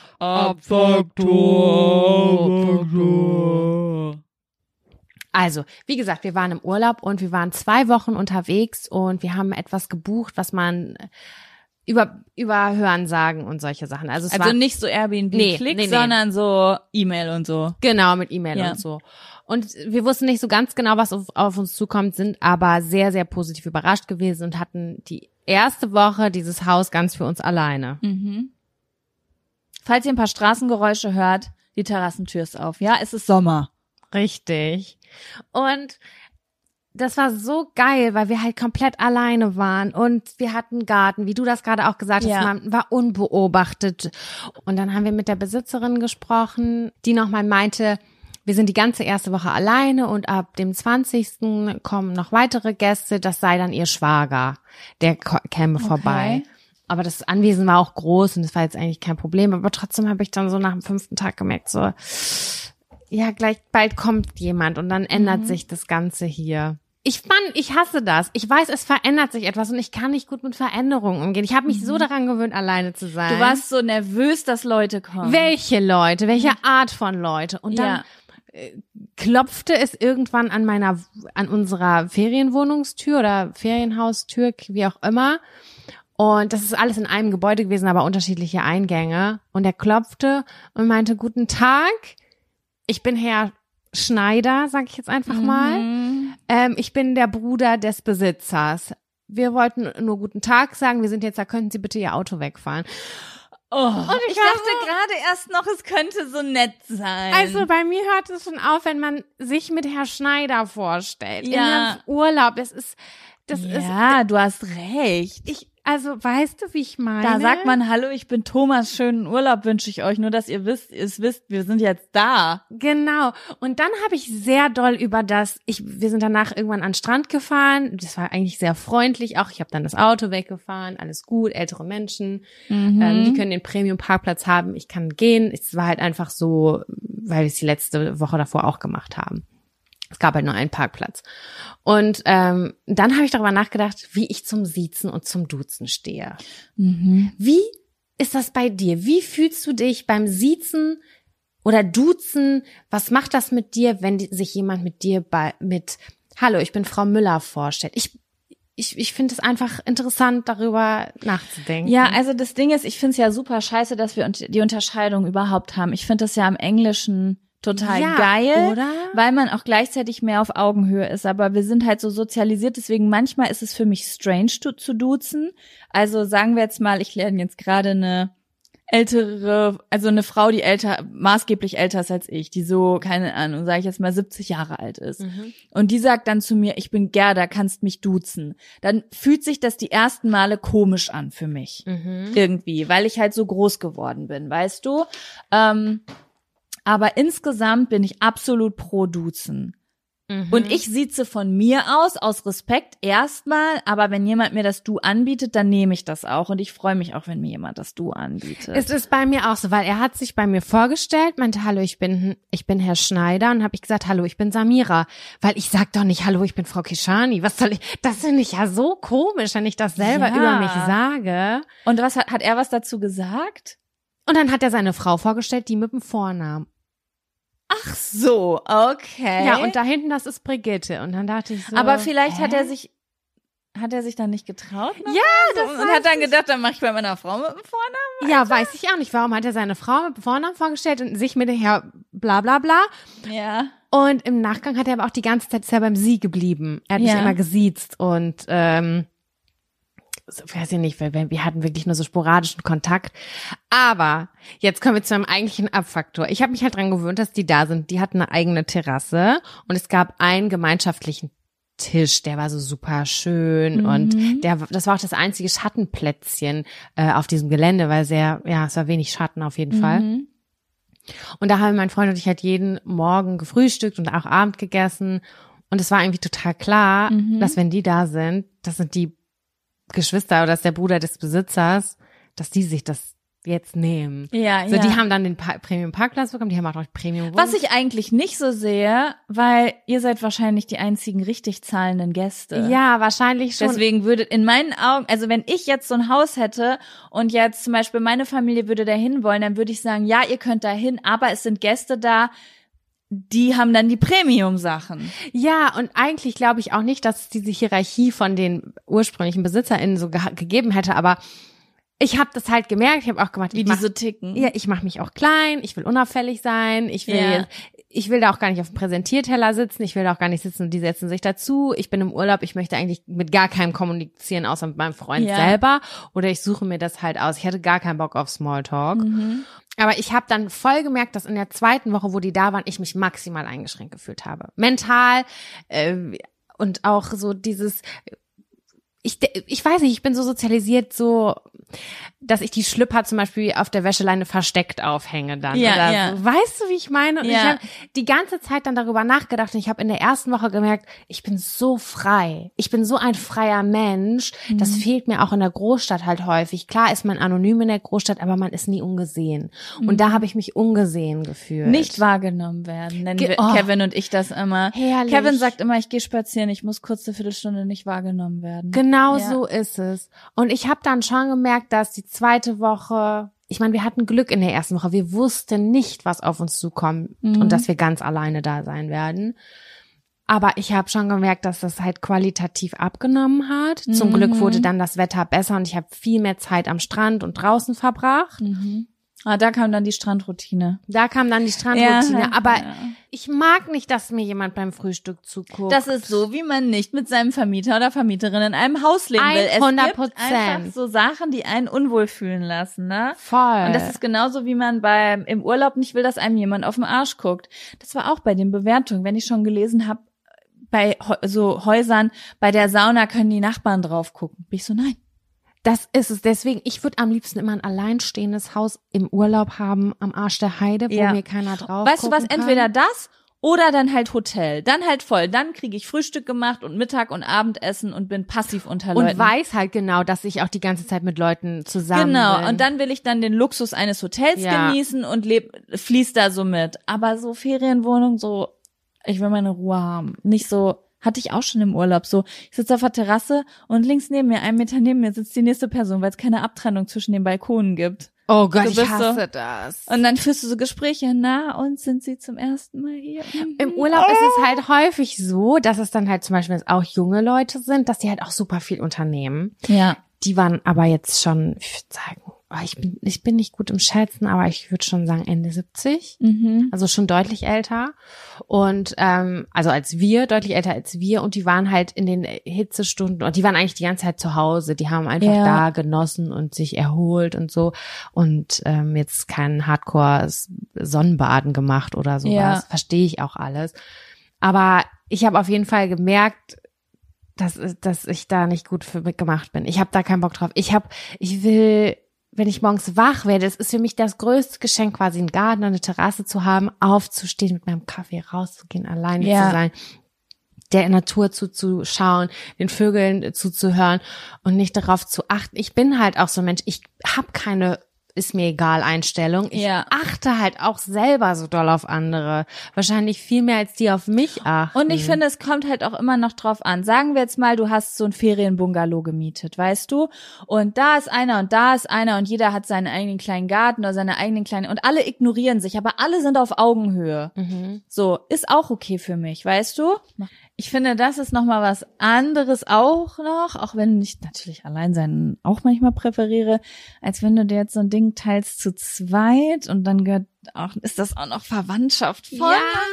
Abfaktor. Also, wie gesagt, wir waren im Urlaub und wir waren 2 Wochen unterwegs und wir haben etwas gebucht, was man über Hörensagen und solche Sachen. Also es war nicht so Airbnb-Klick, sondern so E-Mail und so. Genau, mit E-Mail und so. Und wir wussten nicht so ganz genau, was auf uns zukommt, sind aber sehr, sehr positiv überrascht gewesen und hatten die erste Woche dieses Haus ganz für uns alleine. Falls ihr ein paar Straßengeräusche hört, die Terrassentür ist auf. Ja, es ist Sommer. Richtig. Und das war so geil, weil wir halt komplett alleine waren und wir hatten einen Garten, wie du das gerade auch gesagt hast, man war unbeobachtet. Und dann haben wir mit der Besitzerin gesprochen, die nochmal meinte, wir sind die ganze erste Woche alleine und ab dem 20. kommen noch weitere Gäste, das sei dann ihr Schwager, der käme vorbei. Aber das Anwesen war auch groß und das war jetzt eigentlich kein Problem, aber trotzdem habe ich dann so nach dem 5. Tag gemerkt, so, ja, gleich bald kommt jemand und dann ändert sich das Ganze hier. Ich hasse das. Ich weiß, es verändert sich etwas und ich kann nicht gut mit Veränderungen umgehen. Ich habe mich so daran gewöhnt, alleine zu sein. Du warst so nervös, dass Leute kommen. Welche Leute? Welche Art von Leute? Und dann klopfte es irgendwann an unserer Ferienwohnungstür oder Ferienhaustür, wie auch immer. Und das ist alles in einem Gebäude gewesen, aber unterschiedliche Eingänge. Und er klopfte und meinte, guten Tag, ich bin Herr Schneider, sag ich jetzt einfach mal. Ich bin der Bruder des Besitzers. Wir wollten nur guten Tag sagen, wir sind jetzt da, könnten Sie bitte Ihr Auto wegfahren? Oh, und ich dachte gerade erst noch, es könnte so nett sein. Also bei mir hört es schon auf, wenn man sich mit Herr Schneider vorstellt. Ja. In einem Urlaub, das ist, ja, du hast recht. also weißt du, wie ich meine? Da sagt man, hallo, ich bin Thomas, schönen Urlaub wünsche ich euch, nur dass ihr wisst, wir sind jetzt da. Genau. Und dann habe ich sehr doll wir sind danach irgendwann an den Strand gefahren, das war eigentlich sehr freundlich auch, ich habe dann das Auto weggefahren, alles gut, ältere Menschen, die können den Premium-Parkplatz haben, ich kann gehen, es war halt einfach so, weil wir es die letzte Woche davor auch gemacht haben. Es gab halt nur einen Parkplatz. Und dann habe ich darüber nachgedacht, wie ich zum Siezen und zum Duzen stehe. Wie ist das bei dir? Wie fühlst du dich beim Siezen oder Duzen? Was macht das mit dir, wenn sich jemand mit dir mit Hallo, ich bin Frau Müller vorstellt? Ich finde es einfach interessant, darüber nachzudenken. Ja, also das Ding ist, ich finde es ja super scheiße, dass wir die Unterscheidung überhaupt haben. Ich finde das ja im Englischen total geil, oder? Weil man auch gleichzeitig mehr auf Augenhöhe ist. Aber wir sind halt so sozialisiert, deswegen manchmal ist es für mich strange zu duzen. Also sagen wir jetzt mal, ich lerne jetzt gerade eine Frau, die maßgeblich älter ist als ich, die so, keine Ahnung, sage ich jetzt mal 70 Jahre alt ist. Und die sagt dann zu mir, ich bin Gerda, kannst mich duzen. Dann fühlt sich das die ersten Male komisch an für mich. Irgendwie, weil ich halt so groß geworden bin, weißt du? Aber insgesamt bin ich absolut pro Duzen. Und ich sieze von mir aus Respekt erstmal, aber wenn jemand mir das Du anbietet, dann nehme ich das auch und ich freue mich auch, wenn mir jemand das Du anbietet. Es ist bei mir auch so, weil er hat sich bei mir vorgestellt, meinte, hallo, ich bin Herr Schneider und habe ich gesagt, hallo, ich bin Samira, weil ich sag doch nicht, hallo, ich bin Frau Kishani, was soll ich, das finde ich ja so komisch, wenn ich das selber über mich sage. Und hat er was dazu gesagt? Und dann hat er seine Frau vorgestellt, die mit dem Vornamen. Ach so, okay. Ja, und da hinten, das ist Brigitte. Und dann dachte ich so. Aber vielleicht hat er sich dann nicht getraut? Ja, das und hat dann gedacht, dann mache ich bei meiner Frau mit dem Vornamen? Ja, weiß ich auch nicht. Warum hat er seine Frau mit dem Vornamen vorgestellt und sich mit dem Herr bla bla bla? Ja. Und im Nachgang hat er aber auch die ganze Zeit ist er beim Sie geblieben. Er hat mich immer gesiezt und weiß ich nicht, weil wir hatten wirklich nur so sporadischen Kontakt. Aber jetzt kommen wir zu einem eigentlichen Abfaktor. Ich habe mich halt dran gewöhnt, dass die da sind. Die hatten eine eigene Terrasse und es gab einen gemeinschaftlichen Tisch, der war so super schön und das war auch das einzige Schattenplätzchen auf diesem Gelände, weil es war wenig Schatten auf jeden Fall. Und da haben mein Freund und ich halt jeden Morgen gefrühstückt und auch Abend gegessen und es war irgendwie total klar, dass wenn die da sind, das sind die Geschwister oder das ist der Bruder des Besitzers, dass die sich das jetzt nehmen. Ja, so, die haben dann den Premium-Parkplatz bekommen, die haben auch noch Premium-Wohnung. Was ich eigentlich nicht so sehe, weil ihr seid wahrscheinlich die einzigen richtig zahlenden Gäste. Ja, wahrscheinlich schon. Deswegen würde in meinen Augen, also wenn ich jetzt so ein Haus hätte und jetzt zum Beispiel meine Familie würde da hin wollen, dann würde ich sagen, ja, ihr könnt da hin, aber es sind Gäste da, die haben dann die Premium-Sachen. Ja, und eigentlich glaube ich auch nicht, dass es diese Hierarchie von den ursprünglichen BesitzerInnen so gegeben hätte, aber ich habe das halt gemerkt, ich habe auch gemacht, wie die so ticken. Ja, ich mache mich auch klein, ich will unauffällig sein, ich will da auch gar nicht auf dem Präsentierteller sitzen, ich will da auch gar nicht sitzen und die setzen sich dazu. Ich bin im Urlaub, ich möchte eigentlich mit gar keinem kommunizieren, außer mit meinem Freund selber oder ich suche mir das halt aus. Ich hatte gar keinen Bock auf Smalltalk. Aber ich habe dann voll gemerkt, dass in der zweiten Woche, wo die da waren, ich mich maximal eingeschränkt gefühlt habe. Mental und auch so dieses, ich weiß nicht, ich bin so sozialisiert, so, dass ich die Schlüpper zum Beispiel auf der Wäscheleine versteckt aufhänge dann. So. Weißt du, wie ich meine? Und ich habe die ganze Zeit dann darüber nachgedacht und ich habe in der ersten Woche gemerkt, ich bin so frei. Ich bin so ein freier Mensch. Das fehlt mir auch in der Großstadt halt häufig. Klar ist man anonym in der Großstadt, aber man ist nie ungesehen. Und da habe ich mich ungesehen gefühlt. Nicht wahrgenommen werden, nennen wir Kevin und ich das immer. Herrlich. Kevin sagt immer, ich gehe spazieren, ich muss kurz eine Viertelstunde nicht wahrgenommen werden. Genau so ist es. Und ich habe dann schon gemerkt, dass die zweite Woche, ich meine, wir hatten Glück in der ersten Woche. Wir wussten nicht, was auf uns zukommt und dass wir ganz alleine da sein werden. Aber ich habe schon gemerkt, dass das halt qualitativ abgenommen hat. Zum Glück wurde dann das Wetter besser und ich habe viel mehr Zeit am Strand und draußen verbracht. Da kam dann die Strandroutine. Aber ich mag nicht, dass mir jemand beim Frühstück zuguckt. Das ist so, wie man nicht mit seinem Vermieter oder Vermieterin in einem Haus leben will. 100%. Es gibt einfach so Sachen, die einen unwohl fühlen lassen, ne? Voll. Und das ist genauso, wie man im Urlaub nicht will, dass einem jemand auf den Arsch guckt. Das war auch bei den Bewertungen, wenn ich schon gelesen habe, bei so Häusern, bei der Sauna können die Nachbarn drauf gucken. Bin ich so, nein. Das ist es. Deswegen, ich würde am liebsten immer ein alleinstehendes Haus im Urlaub haben, am Arsch der Heide, wo mir keiner drauf Weißt du was, entweder das oder dann halt Hotel. Dann halt voll. Dann kriege ich Frühstück gemacht und Mittag- und Abendessen und bin passiv unter Leuten. Und weiß halt genau, dass ich auch die ganze Zeit mit Leuten zusammen bin. Und dann will ich dann den Luxus eines Hotels genießen und fließ da so mit. Aber so Ferienwohnung, so, ich will meine Ruhe haben. Nicht so, hatte ich auch schon im Urlaub so. Ich sitze auf der Terrasse und links neben mir, 1 Meter neben mir, sitzt die nächste Person, weil es keine Abtrennung zwischen den Balkonen gibt. Oh Gott, ich hasse das. Und dann führst du so Gespräche, und sind sie zum ersten Mal hier? Im Urlaub ist es halt häufig so, dass es dann halt zum Beispiel auch junge Leute sind, dass die halt auch super viel unternehmen. Ja. Die waren aber jetzt schon, ich würde sagen, ich bin nicht gut im Schätzen, aber ich würde schon sagen Ende 70. Also schon deutlich älter. Und also deutlich älter als wir. Und die waren halt in den Hitzestunden und die waren eigentlich die ganze Zeit zu Hause. Die haben einfach da genossen und sich erholt und so. Und jetzt kein Hardcore-Sonnenbaden gemacht oder sowas. Ja. Verstehe ich auch alles. Aber ich habe auf jeden Fall gemerkt, dass ich da nicht gut für mitgemacht bin. Ich habe da keinen Bock drauf. Ich will, wenn ich morgens wach werde, es ist für mich das größte Geschenk, quasi einen Garten und eine Terrasse zu haben, aufzustehen, mit meinem Kaffee rauszugehen, alleine zu sein, der Natur zuzuschauen, den Vögeln zuzuhören und nicht darauf zu achten. Ich bin halt auch so ein Mensch, ich habe keine ist mir egal Einstellung. Ich achte halt auch selber so doll auf andere. Wahrscheinlich viel mehr, als die auf mich achten. Und ich finde, es kommt halt auch immer noch drauf an. Sagen wir jetzt mal, du hast so ein Ferienbungalow gemietet, weißt du? Und da ist einer und da ist einer und jeder hat seinen eigenen kleinen Garten oder seine eigenen kleinen und alle ignorieren sich, aber alle sind auf Augenhöhe. So, ist auch okay für mich, weißt du? Ich finde, das ist nochmal was anderes auch noch, auch wenn ich natürlich allein sein auch manchmal präferiere, als wenn du dir jetzt so ein Ding teilst zu zweit und dann ist das auch noch Verwandtschaft voll.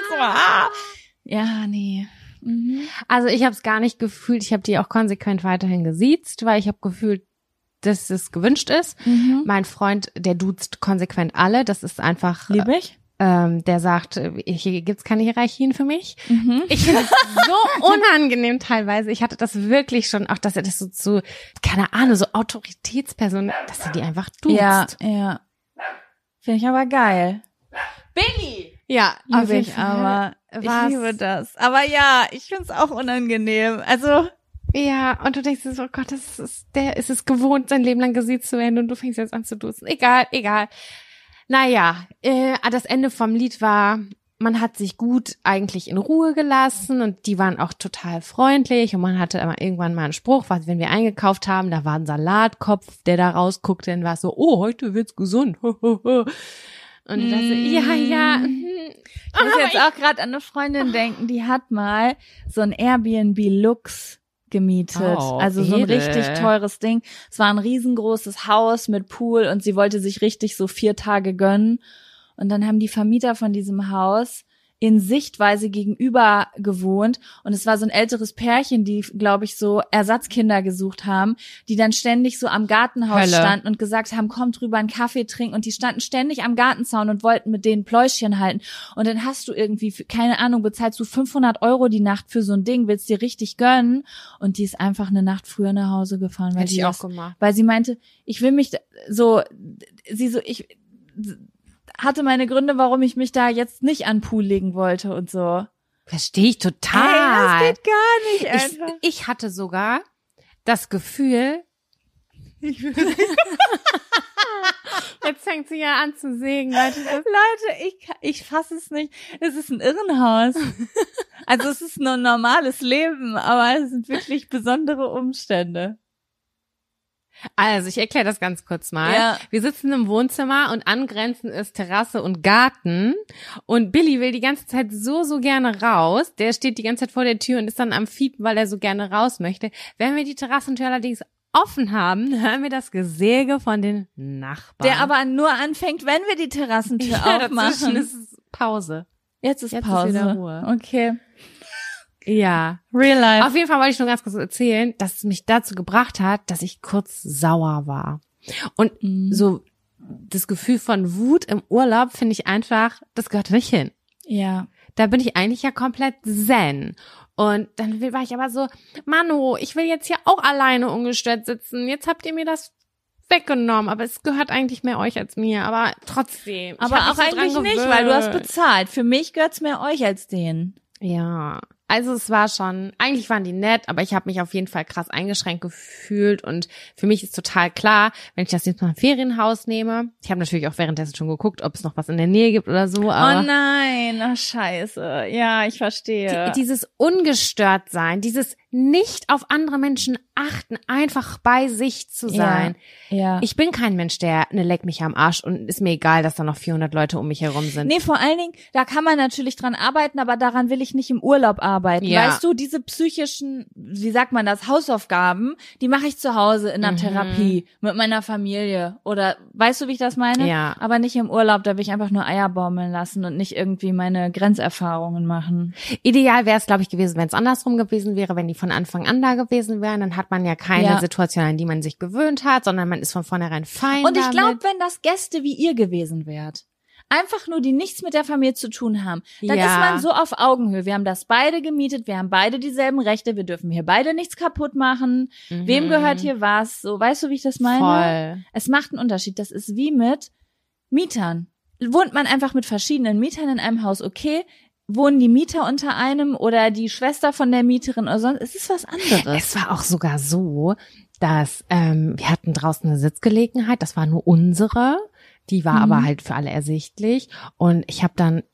Ja, nee. Also ich habe es gar nicht gefühlt, ich habe die auch konsequent weiterhin gesiezt, weil ich habe gefühlt, dass es gewünscht ist. Mein Freund, der duzt konsequent alle, das ist einfach... Lieb ich? Der sagt, hier gibt's keine Hierarchien für mich. Ich finde es so unangenehm teilweise. Ich hatte das wirklich schon, auch dass er das so keine Ahnung, so Autoritätspersonen, dass er die einfach duzt. Ja. Finde ich aber geil. Billy! Ja, liebe ich aber. Ich liebe das. Aber ja, ich finde es auch unangenehm. Also... Ja, und du denkst so, oh Gott, der ist es gewohnt, sein Leben lang gesiezt zu werden und du fängst jetzt an zu duzen. Egal. Naja, das Ende vom Lied war, man hat sich gut eigentlich in Ruhe gelassen und die waren auch total freundlich und man hatte aber irgendwann mal einen Spruch, was wenn wir eingekauft haben, da war ein Salatkopf, der da rausguckte, dann war es so, oh, heute wird's gesund. Und ich dachte so, ja. Ich muss jetzt auch gerade an eine Freundin denken, die hat mal so ein Airbnb Lux gemietet, also so ein richtig teures Ding. Es war ein riesengroßes Haus mit Pool und sie wollte sich richtig so 4 Tage gönnen. Und dann haben die Vermieter von diesem Haus in Sichtweise gegenüber gewohnt und es war so ein älteres Pärchen, die, glaube ich, so Ersatzkinder gesucht haben, die dann ständig so am Gartenhaus standen und gesagt haben, kommt rüber einen Kaffee trinken und die standen ständig am Gartenzaun und wollten mit denen Pläuschchen halten und dann hast du irgendwie, keine Ahnung, bezahlst du 500 € die Nacht für so ein Ding, willst dir richtig gönnen und die ist einfach eine Nacht früher nach Hause gefahren, weil sie meinte, ich will mich ich hatte meine Gründe, warum ich mich da jetzt nicht an den Pool legen wollte und so. Verstehe ich total. Das geht gar nicht einfach. Ich hatte sogar das Gefühl, jetzt fängt sie ja an zu sägen, Leute. Ich fasse es nicht. Es ist ein Irrenhaus. Also es ist ein normales Leben, aber es sind wirklich besondere Umstände. Also, ich erkläre das ganz kurz mal. Ja. Wir sitzen im Wohnzimmer und angrenzend ist Terrasse und Garten. Und Billy will die ganze Zeit so gerne raus. Der steht die ganze Zeit vor der Tür und ist dann am Fiepen, weil er so gerne raus möchte. Wenn wir die Terrassentür allerdings offen haben, hören wir das Gesäge von den Nachbarn. Der aber nur anfängt, wenn wir die Terrassentür ja, dazwischen aufmachen. ist es Pause. Jetzt ist Jetzt Pause. ist wieder Ruhe. Okay. Ja. Real life. Auf jeden Fall wollte ich nur ganz kurz erzählen, dass es mich dazu gebracht hat, dass ich kurz sauer war. Und so das Gefühl von Wut im Urlaub finde ich einfach, das gehört nicht hin. Ja. Da bin ich eigentlich ja komplett zen. Und dann war ich aber so, Manu, ich will jetzt hier auch alleine ungestört sitzen. Jetzt habt ihr mir das weggenommen, aber es gehört eigentlich mehr euch als mir. Aber trotzdem. Aber auch eigentlich nicht, weil du hast bezahlt. Für mich gehört's mehr euch als denen. Ja, also es war schon, eigentlich waren die nett, aber ich habe mich auf jeden Fall krass eingeschränkt gefühlt und für mich ist total klar, wenn ich das jetzt mal ein Ferienhaus nehme, ich habe natürlich auch währenddessen schon geguckt, ob es noch was in der Nähe gibt oder so, aber oh nein, ach scheiße, ja, ich verstehe. Dieses ungestört sein, dieses nicht auf andere Menschen achten, einfach bei sich zu sein. Ja. Ich bin kein Mensch, der leck mich am Arsch und ist mir egal, dass da noch 400 Leute um mich herum sind. Nee, vor allen Dingen, da kann man natürlich dran arbeiten, aber daran will ich nicht im Urlaub arbeiten. Ja. Weißt du, diese psychischen, wie sagt man das, Hausaufgaben, die mache ich zu Hause in der Therapie mit meiner Familie. Oder weißt du, wie ich das meine? Ja. Aber nicht im Urlaub, da will ich einfach nur Eier baumeln lassen und nicht irgendwie meine Grenzerfahrungen machen. Ideal wäre es, glaube ich, gewesen, wenn es andersrum gewesen wäre, wenn die von Anfang an da gewesen wären, dann hat man ja keine Situation, an die man sich gewöhnt hat, sondern man ist von vornherein fein Und ich damit. glaube, wenn das Gäste wie ihr gewesen wärt, einfach nur, die nichts mit der Familie zu tun haben, dann Ja. ist man so auf Augenhöhe. Wir haben das beide gemietet, wir haben beide dieselben Rechte, wir dürfen hier beide nichts kaputt machen. Wem gehört hier was? So, weißt du, wie ich das meine? Voll. Es macht einen Unterschied. Das ist wie mit Mietern. Wohnt man einfach mit verschiedenen Mietern in einem Haus, okay? Wohnen die Mieter unter einem oder die Schwester von der Mieterin oder sonst? Es ist was anderes. Es war auch sogar so, dass wir hatten draußen eine Sitzgelegenheit, das war nur unsere, die war aber halt für alle ersichtlich und ich habe dann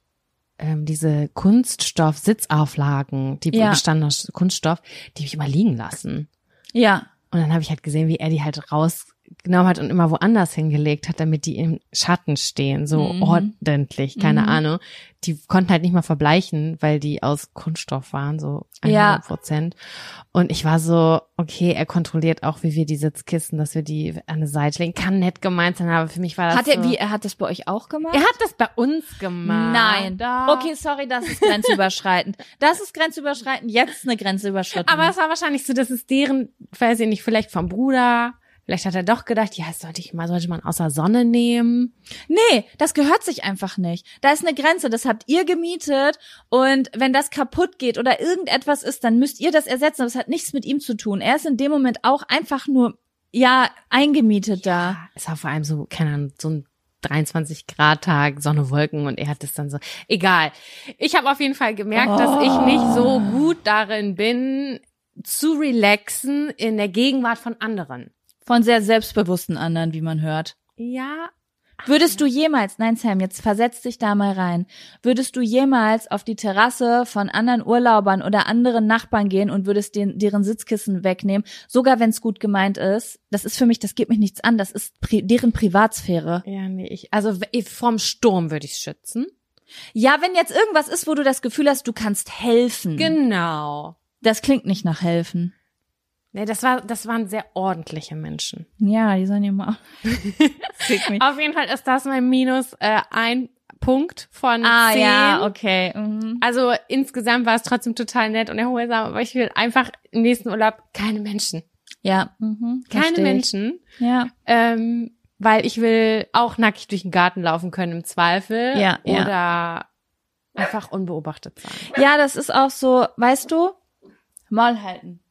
diese Kunststoff-Sitzauflagen, die bestanden aus Kunststoff, die habe ich immer liegen lassen. Ja. Und dann habe ich halt gesehen, wie er die halt rausgenommen hat und immer woanders hingelegt hat, damit die im Schatten stehen, so ordentlich, keine Ahnung. Die konnten halt nicht mal verbleichen, weil die aus Kunststoff waren, so 100%. Und ich war so, okay, er kontrolliert auch, wie wir die Sitzkissen, dass wir die an eine Seite legen. Kann nett gemeint sein, aber für mich war das Er hat das bei euch auch gemacht? Er hat das bei uns gemacht. Nein. Doch. Okay, sorry, das ist grenzüberschreitend. Das ist grenzüberschreitend, jetzt eine Grenze überschritten. Aber es war wahrscheinlich so, dass es deren, weiß ich nicht, vielleicht vom Bruder. Vielleicht hat er doch gedacht, ja, sollte man außer Sonne nehmen. nee, das gehört sich einfach nicht. Da ist eine Grenze, das habt ihr gemietet und wenn das kaputt geht oder irgendetwas ist, dann müsst ihr das ersetzen. Das hat nichts mit ihm zu tun. Er ist in dem Moment auch einfach nur, eingemietet da. Es war vor allem so, keine Ahnung, so ein 23-Grad-Tag, Sonne, Wolken und er hat es dann so, egal. Ich habe auf jeden Fall gemerkt, dass ich nicht so gut darin bin, zu relaxen in der Gegenwart von anderen. Von sehr selbstbewussten anderen, wie man hört. Ja. Würdest du jemals, nein Sam, jetzt versetz dich da mal rein, würdest du jemals auf die Terrasse von anderen Urlaubern oder anderen Nachbarn gehen und würdest deren Sitzkissen wegnehmen, sogar wenn es gut gemeint ist? Das ist für mich, das geht mich nichts an, das ist deren Privatsphäre. Ja, nee, also vom Sturm würde ich schützen. Ja, wenn jetzt irgendwas ist, wo du das Gefühl hast, du kannst helfen. Genau. Das klingt nicht nach helfen. Nee, das waren sehr ordentliche Menschen. Ja, die sollen ja mal. Auf jeden Fall ist das mein Minus 1 Punkt von 10. Ja, okay. Mhm. Also insgesamt war es trotzdem total nett und erholsam, aber ich will einfach im nächsten Urlaub keine Menschen. Ja. Keine Menschen. Ja. Weil ich will auch nackig durch den Garten laufen können im Zweifel. Ja. Oder einfach unbeobachtet sein. Ja, das ist auch so, weißt du, Maul halten.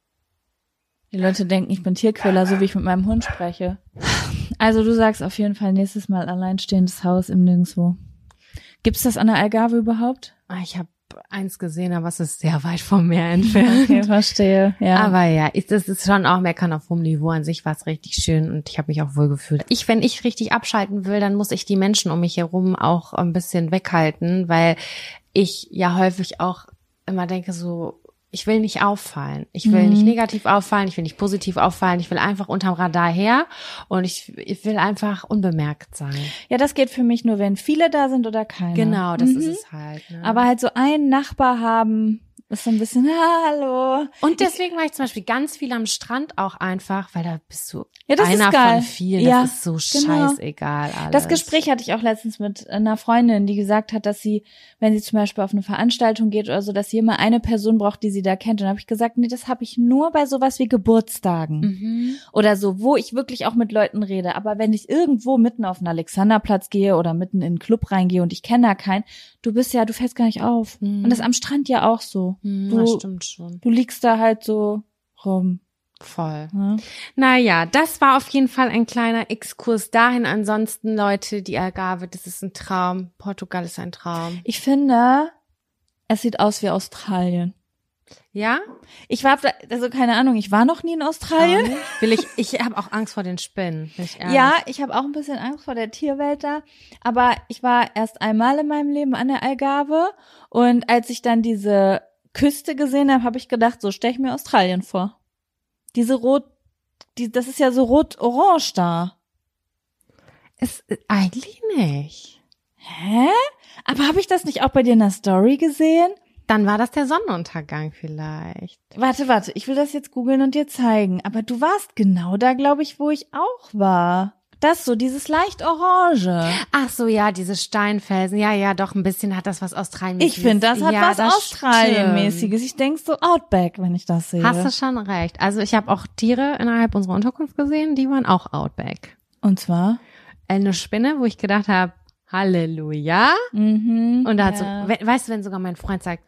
Die Leute denken, ich bin Tierquäler, so wie ich mit meinem Hund spreche. Also du sagst auf jeden Fall nächstes Mal alleinstehendes Haus im Nirgendwo. Gibt's das an der Algarve überhaupt? Ich habe eins gesehen, aber es ist sehr weit vom Meer entfernt. Okay, verstehe. Ja. Aber ja, das ist schon auch meckern auf hohem Niveau. An sich war es richtig schön und ich habe mich auch wohl gefühlt. Wenn ich richtig abschalten will, dann muss ich die Menschen um mich herum auch ein bisschen weghalten, weil ich ja häufig auch immer denke so, ich will nicht auffallen. Ich will nicht negativ auffallen, ich will nicht positiv auffallen, ich will einfach unterm Radar her und ich will einfach unbemerkt sein. Ja, das geht für mich nur, wenn viele da sind oder keiner. Genau, das ist es halt. Ne? Aber halt so einen Nachbar haben, ist so ein bisschen, hallo. Und deswegen war ich zum Beispiel ganz viel am Strand auch einfach, weil da bist du Ja, das einer ist geil. von vielen. Ja, Das ist so genau. scheißegal alles. Das Gespräch hatte ich auch letztens mit einer Freundin, die gesagt hat, dass sie, wenn sie zum Beispiel auf eine Veranstaltung geht oder so, dass sie immer eine Person braucht, die sie da kennt. Und dann habe ich gesagt, nee, das habe ich nur bei sowas wie Geburtstagen oder so, wo ich wirklich auch mit Leuten rede. Aber wenn ich irgendwo mitten auf den Alexanderplatz gehe oder mitten in einen Club reingehe und ich kenne da keinen, du fällst gar nicht auf. Und das ist am Strand ja auch so. Das stimmt schon. Du liegst da halt so rum. Voll. Ja. Naja, das war auf jeden Fall ein kleiner Exkurs dahin. Ansonsten, Leute, die Algarve, das ist ein Traum. Portugal ist ein Traum. Ich finde, es sieht aus wie Australien. Ja? Ich war, also keine Ahnung, ich war noch nie in Australien. Ich habe auch Angst vor den Spinnen. Bin ich ehrlich. Ja, ich habe auch ein bisschen Angst vor der Tierwelt da. Aber ich war erst einmal in meinem Leben an der Algarve. Und als ich dann diese Küste gesehen habe, habe ich gedacht, so stelle ich mir Australien vor. Das ist ja so rot-orange da. Eigentlich nicht. Hä? Aber habe ich das nicht auch bei dir in der Story gesehen? Dann war das der Sonnenuntergang vielleicht. Warte, ich will das jetzt googeln und dir zeigen. Aber du warst genau da, glaube ich, wo ich auch war. Das so, dieses leicht orange. Ach so, ja, diese Steinfelsen. Ja, doch, ein bisschen hat das was Australienmäßiges. Ich finde, das hat was Australienmäßiges. Ich denke so Outback, wenn ich das sehe. Hast du schon recht. Also ich habe auch Tiere innerhalb unserer Unterkunft gesehen, die waren auch Outback. Und zwar? Eine Spinne, wo ich gedacht habe, Halleluja. Und da hat so, weißt du, wenn sogar mein Freund sagt,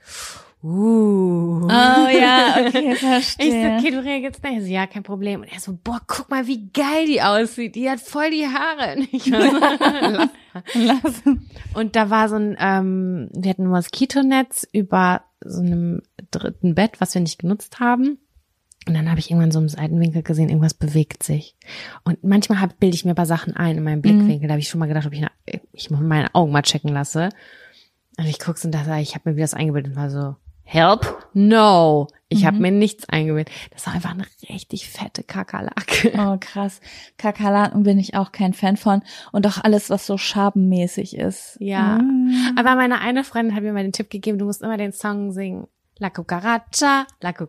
Oh ja, okay, ich verstehe. so, okay, du reagierst nicht. So, ja, kein Problem. Und er so, boah, guck mal, wie geil die aussieht. Die hat voll die Haare. Und ich war so, Lass. Und da war so ein, wir hatten ein Moskitonetz über so einem dritten Bett, was wir nicht genutzt haben. Und dann habe ich irgendwann so im Seitenwinkel gesehen, irgendwas bewegt sich. Und manchmal bilde ich mir bei Sachen ein in meinem Blickwinkel. Da habe ich schon mal gedacht, ob ich meine Augen mal checken lasse. Und ich guck's und dachte, ich habe mir wieder das eingebildet und war so, help? No. Ich habe mir nichts eingebildet. Das war einfach eine richtig fette Kakerlake. Oh, krass. Kakerlaken bin ich auch kein Fan von. Und auch alles, was so schabenmäßig ist. Ja. Aber meine eine Freundin hat mir mal den Tipp gegeben, du musst immer den Song singen. La cucaracha,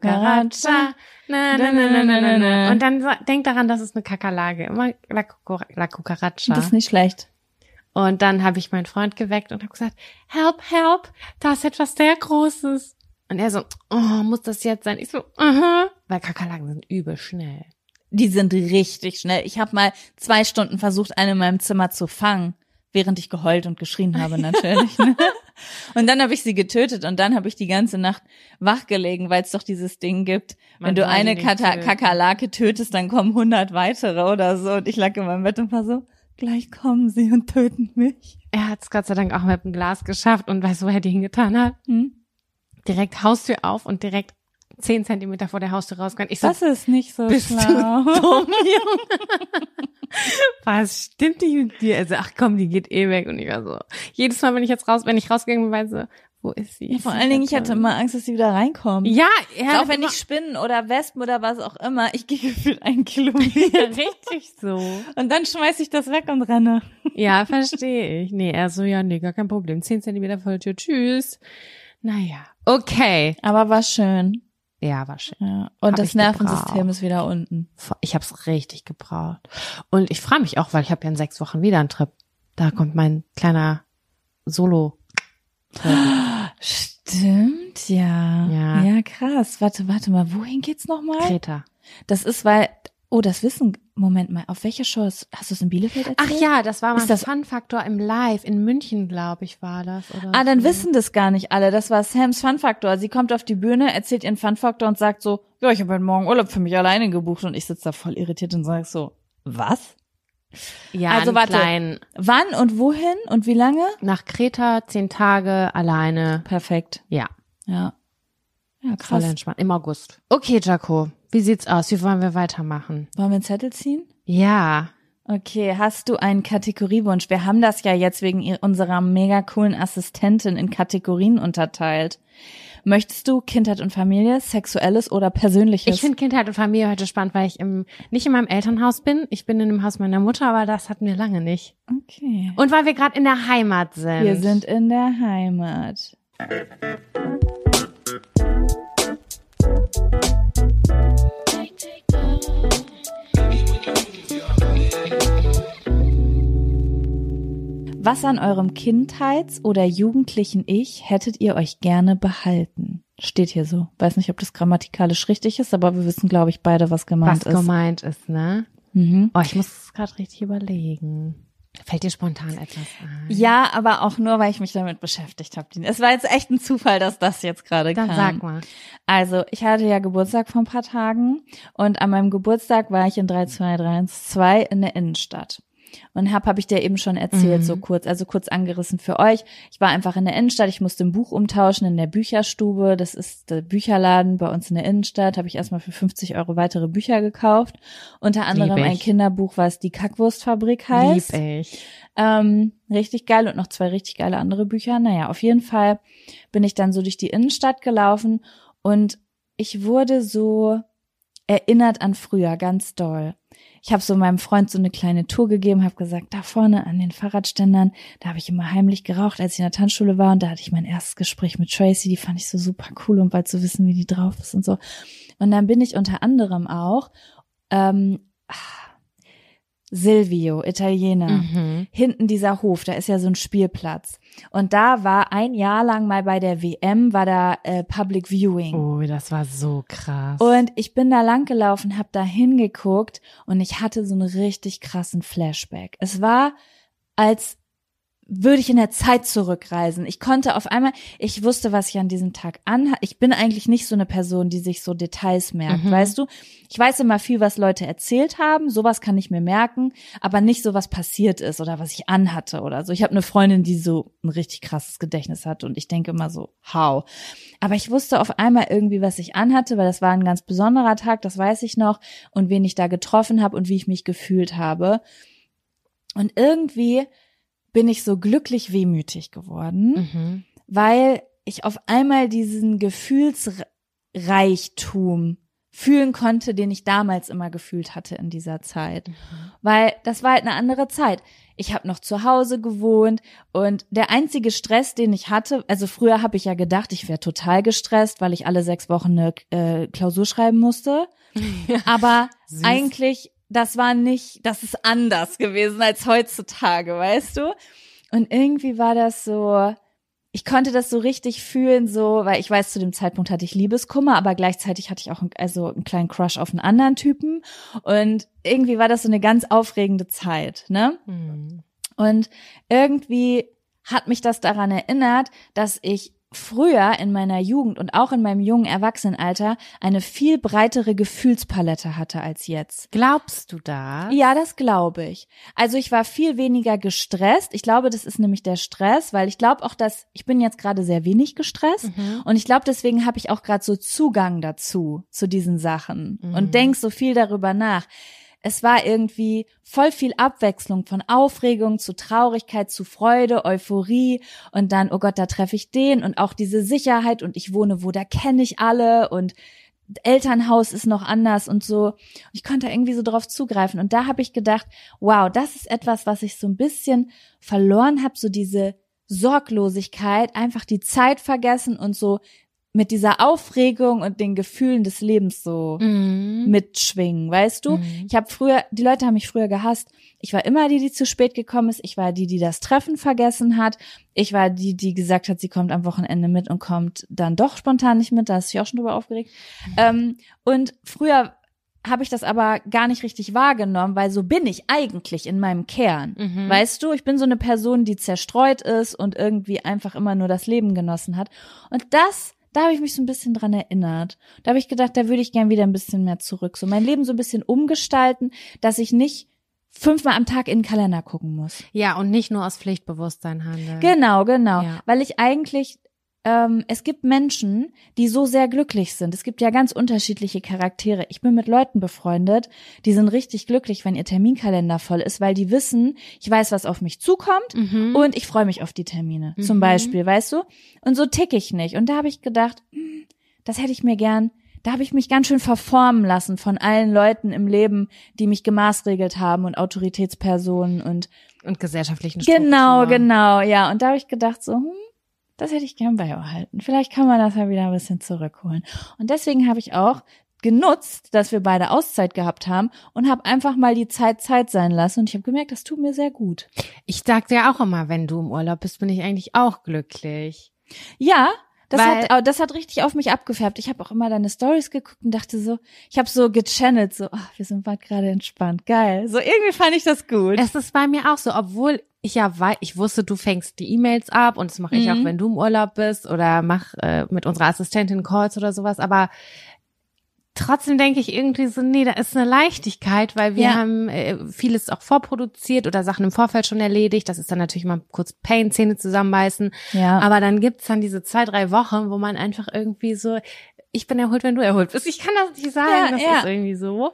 na, na, na, na, na, na, na. Und dann denk daran, das ist eine Kakerlake. Immer la cucaracha. Das ist nicht schlecht. Und dann habe ich meinen Freund geweckt und habe gesagt, help, da ist etwas sehr Großes. Und er so, oh, muss das jetzt sein? Ich so, weil Kakerlaken sind übel schnell. Die sind richtig schnell. Ich habe mal 2 Stunden versucht, eine in meinem Zimmer zu fangen, während ich geheult und geschrien habe natürlich. Und dann habe ich sie getötet und dann habe ich die ganze Nacht wach gelegen, weil es doch dieses Ding gibt, wenn du eine Kakerlake tötest, dann kommen 100 weitere oder so. Und ich lag in meinem Bett und war so, gleich kommen sie und töten mich. Er hat es Gott sei Dank auch mit dem Glas geschafft und weißt du, wo er die hingetan hat? Direkt Haustür auf und direkt 10 Zentimeter vor der Haustür rausgegangen. Ich so, das ist nicht so bist schlau. du dumm, Junge? Was stimmt nicht mit dir? Also, ach komm, die geht eh weg. Und ich war so, jedes Mal, wenn ich rausgegangen bin, war so, wo ist sie? Ja, vor allen Dingen, ich hatte immer Angst, dass sie wieder reinkommen. Ja, auch wenn ich Spinnen oder Wespen oder was auch immer, ich gehe gefühlt 1 Kilometer. richtig so. Und dann schmeiß ich das weg und renne. Ja, verstehe ich. Nee, er so, ja, nee, gar kein Problem. 10 Zentimeter vor der Tür, tschüss. Naja, okay. Aber war schön. Ja, war schön. Ja. Und das Nervensystem ist wieder unten. Ich hab's richtig gebraucht. Und ich freue mich auch, weil ich habe ja in 6 Wochen wieder einen Trip. Da kommt mein kleiner Solo-Trip. Stimmt, ja. Ja, krass. Warte mal, wohin geht's nochmal? Kreta. Das ist, Moment mal, auf welche Show hast du es in Bielefeld erzählt? Ach ja, das war mal Fun-Faktor im Live. In München, glaube ich, war das. Oder dann wissen das gar nicht alle. Das war Sams Fun-Faktor. Sie kommt auf die Bühne, erzählt ihren Fun-Faktor und sagt so, ja, ich habe heute Morgen Urlaub für mich alleine gebucht. Und ich sitze da voll irritiert und sage so, was? Ja, also warte, wann und wohin und wie lange? Nach Kreta, 10 Tage, alleine. Perfekt. Ja. Ja, krass. Voll entspannt. Im August. Okay, Jaco. Wie sieht's aus? Wie wollen wir weitermachen? Wollen wir einen Zettel ziehen? Ja. Okay, hast du einen Kategoriewunsch? Wir haben das ja jetzt wegen unserer mega coolen Assistentin in Kategorien unterteilt. Möchtest du Kindheit und Familie, Sexuelles oder Persönliches? Ich finde Kindheit und Familie heute spannend, weil ich nicht in meinem Elternhaus bin. Ich bin in dem Haus meiner Mutter, aber das hatten wir lange nicht. Okay. Und weil wir gerade in der Heimat sind. Wir sind in der Heimat. Was an eurem Kindheits- oder jugendlichen Ich hättet ihr euch gerne behalten? Steht hier so. Weiß nicht, ob das grammatikalisch richtig ist, aber wir wissen, glaube ich, beide, was gemeint ist. Was gemeint ist, ne? Mhm. Oh, ich muss gerade richtig überlegen. Fällt dir spontan etwas ein? Ja, aber auch nur, weil ich mich damit beschäftigt habe. Es war jetzt echt ein Zufall, dass das jetzt gerade kam. Dann sag mal. Also, ich hatte ja Geburtstag vor ein paar Tagen und an meinem Geburtstag war ich in 3232 in der Innenstadt. Und hab ich dir eben schon erzählt, so kurz angerissen für euch. Ich war einfach in der Innenstadt, ich musste ein Buch umtauschen in der Bücherstube. Das ist der Bücherladen bei uns in der Innenstadt. Habe ich erstmal für 50 € weitere Bücher gekauft. Unter anderem ein Kinderbuch, was die Kackwurstfabrik heißt. Lieb ich. Richtig geil und noch 2 richtig geile andere Bücher. Naja, auf jeden Fall bin ich dann so durch die Innenstadt gelaufen und ich wurde so erinnert an früher, ganz doll. Ich habe so meinem Freund so eine kleine Tour gegeben, habe gesagt, da vorne an den Fahrradständern, da habe ich immer heimlich geraucht, als ich in der Tanzschule war und da hatte ich mein erstes Gespräch mit Tracy, die fand ich so super cool und bald zu wissen, wie die drauf ist und so. Und dann bin ich unter anderem auch Silvio, Italiener, hinten dieser Hof, da ist ja so ein Spielplatz. Und da war ein Jahr lang mal bei der WM, war da Public Viewing. Oh, das war so krass. Und ich bin da lang gelaufen, hab da hingeguckt und ich hatte so einen richtig krassen Flashback. Es war, als würde ich in der Zeit zurückreisen. Ich konnte auf einmal, ich wusste, was ich an diesem Tag anhatte. Ich bin eigentlich nicht so eine Person, die sich so Details merkt, weißt du? Ich weiß immer viel, was Leute erzählt haben, sowas kann ich mir merken, aber nicht so, was passiert ist oder was ich anhatte oder so. Ich habe eine Freundin, die so ein richtig krasses Gedächtnis hat und ich denke immer so, how? Aber ich wusste auf einmal irgendwie, was ich anhatte, weil das war ein ganz besonderer Tag, das weiß ich noch, und wen ich da getroffen habe und wie ich mich gefühlt habe. Und irgendwie bin ich so glücklich wehmütig geworden, weil ich auf einmal diesen Gefühlsreichtum fühlen konnte, den ich damals immer gefühlt hatte in dieser Zeit. Weil das war halt eine andere Zeit. Ich habe noch zu Hause gewohnt und der einzige Stress, den ich hatte, also früher habe ich ja gedacht, ich wäre total gestresst, weil ich alle 6 Wochen eine Klausur schreiben musste. Aber eigentlich das ist anders gewesen als heutzutage, weißt du? Und irgendwie war das so, ich konnte das so richtig fühlen, so, weil ich weiß, zu dem Zeitpunkt hatte ich Liebeskummer, aber gleichzeitig hatte ich auch einen kleinen Crush auf einen anderen Typen. Und irgendwie war das so eine ganz aufregende Zeit, ne? Und irgendwie hat mich das daran erinnert, dass ich früher in meiner Jugend und auch in meinem jungen Erwachsenenalter eine viel breitere Gefühlspalette hatte als jetzt. Glaubst du das? Ja, das glaube ich. Also ich war viel weniger gestresst. Ich glaube, das ist nämlich der Stress, weil ich glaube auch, dass ich bin jetzt gerade sehr wenig gestresst und ich glaube, deswegen habe ich auch gerade so Zugang dazu, zu diesen Sachen und denk so viel darüber nach. Es war irgendwie voll viel Abwechslung von Aufregung zu Traurigkeit, zu Freude, Euphorie und dann, oh Gott, da treffe ich den und auch diese Sicherheit und ich wohne wo, da kenne ich alle und Elternhaus ist noch anders und so. Ich konnte irgendwie so drauf zugreifen und da habe ich gedacht, wow, das ist etwas, was ich so ein bisschen verloren habe, so diese Sorglosigkeit, einfach die Zeit vergessen und so mit dieser Aufregung und den Gefühlen des Lebens so mitschwingen, weißt du? Die Leute haben mich früher gehasst. Ich war immer die zu spät gekommen ist. Ich war die das Treffen vergessen hat. Ich war die gesagt hat, sie kommt am Wochenende mit und kommt dann doch spontan nicht mit. Da hast du dich auch schon drüber aufgeregt. Und früher habe ich das aber gar nicht richtig wahrgenommen, weil so bin ich eigentlich in meinem Kern. Weißt du, ich bin so eine Person, die zerstreut ist und irgendwie einfach immer nur das Leben genossen hat. Und da habe ich mich so ein bisschen dran erinnert. Da habe ich gedacht, da würde ich gern wieder ein bisschen mehr zurück. So mein Leben so ein bisschen umgestalten, dass ich nicht 5-mal am Tag in den Kalender gucken muss. Ja, und nicht nur aus Pflichtbewusstsein handeln. Genau. Ja. Weil ich eigentlich es gibt Menschen, die so sehr glücklich sind. Es gibt ja ganz unterschiedliche Charaktere. Ich bin mit Leuten befreundet, die sind richtig glücklich, wenn ihr Terminkalender voll ist, weil die wissen, ich weiß, was auf mich zukommt und ich freue mich auf die Termine, zum Beispiel, weißt du? Und so tick ich nicht. Und da habe ich gedacht, das hätte ich mir gern, da habe ich mich ganz schön verformen lassen von allen Leuten im Leben, die mich gemaßregelt haben und Autoritätspersonen und gesellschaftlichen Strukturen. Genau, ja. Und da habe ich gedacht so, das hätte ich gern beibehalten. Vielleicht kann man das ja wieder ein bisschen zurückholen. Und deswegen habe ich auch genutzt, dass wir beide Auszeit gehabt haben und habe einfach mal die Zeit sein lassen. Und ich habe gemerkt, das tut mir sehr gut. Ich sag dir auch immer, wenn du im Urlaub bist, bin ich eigentlich auch glücklich. Ja, das hat richtig auf mich abgefärbt. Ich habe auch immer deine Stories geguckt und dachte so, ich habe so gechannelt, so, wir sind bald gerade entspannt, geil. So irgendwie fand ich das gut. Es ist bei mir auch so, obwohl ich wusste, du fängst die E-Mails ab und das mache ich auch, wenn du im Urlaub bist oder mach mit unserer Assistentin Calls oder sowas, aber trotzdem denke ich irgendwie so, nee, da ist eine Leichtigkeit, weil wir haben vieles auch vorproduziert oder Sachen im Vorfeld schon erledigt. Das ist dann natürlich mal kurz Pain, Zähne zusammenbeißen. Ja. Aber dann gibt's dann diese 2-3 Wochen, wo man einfach irgendwie so, ich bin erholt, wenn du erholt bist. Ich kann das nicht sagen, das ist irgendwie so.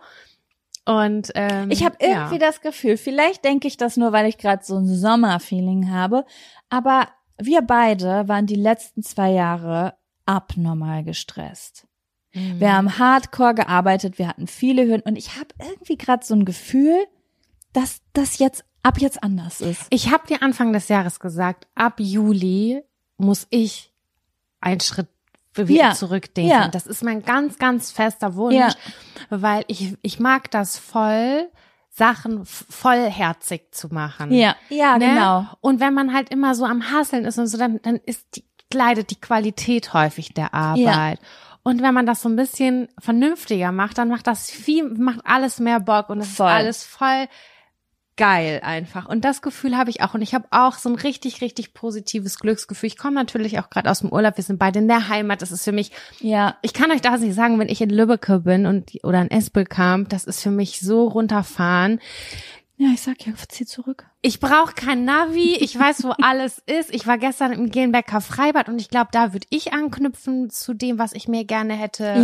Und ich habe irgendwie das Gefühl, vielleicht denke ich das nur, weil ich gerade so ein Sommerfeeling habe, aber wir beide waren die letzten 2 Jahre abnormal gestresst. Wir haben hardcore gearbeitet, wir hatten viele Höhen und ich habe irgendwie gerade so ein Gefühl, dass das ab jetzt anders ist. Ich habe dir Anfang des Jahres gesagt, ab Juli muss ich einen Schritt zurückdenken. Ja. Das ist mein ganz, ganz fester Wunsch, weil ich mag das voll, Sachen vollherzig zu machen. Ja, ne? Genau. Und wenn man halt immer so am Hasseln ist und so, dann leidet die Qualität häufig der Arbeit. Ja. Und wenn man das so ein bisschen vernünftiger macht, dann macht alles mehr Bock und es ist alles voll geil einfach. Und das Gefühl habe ich auch. Und ich habe auch so ein richtig, richtig positives Glücksgefühl. Ich komme natürlich auch gerade aus dem Urlaub. Wir sind beide in der Heimat. Das ist für mich, ich kann euch das nicht sagen, wenn ich in Lübbecke bin oder in Espelkamp, das ist für mich so runterfahren. Ja, ich sag ja, zieh zurück. Ich brauche kein Navi, ich weiß, wo alles ist. Ich war gestern im Gelnbecker Freibad und ich glaube, da würde ich anknüpfen zu dem, was ich mir gerne hätte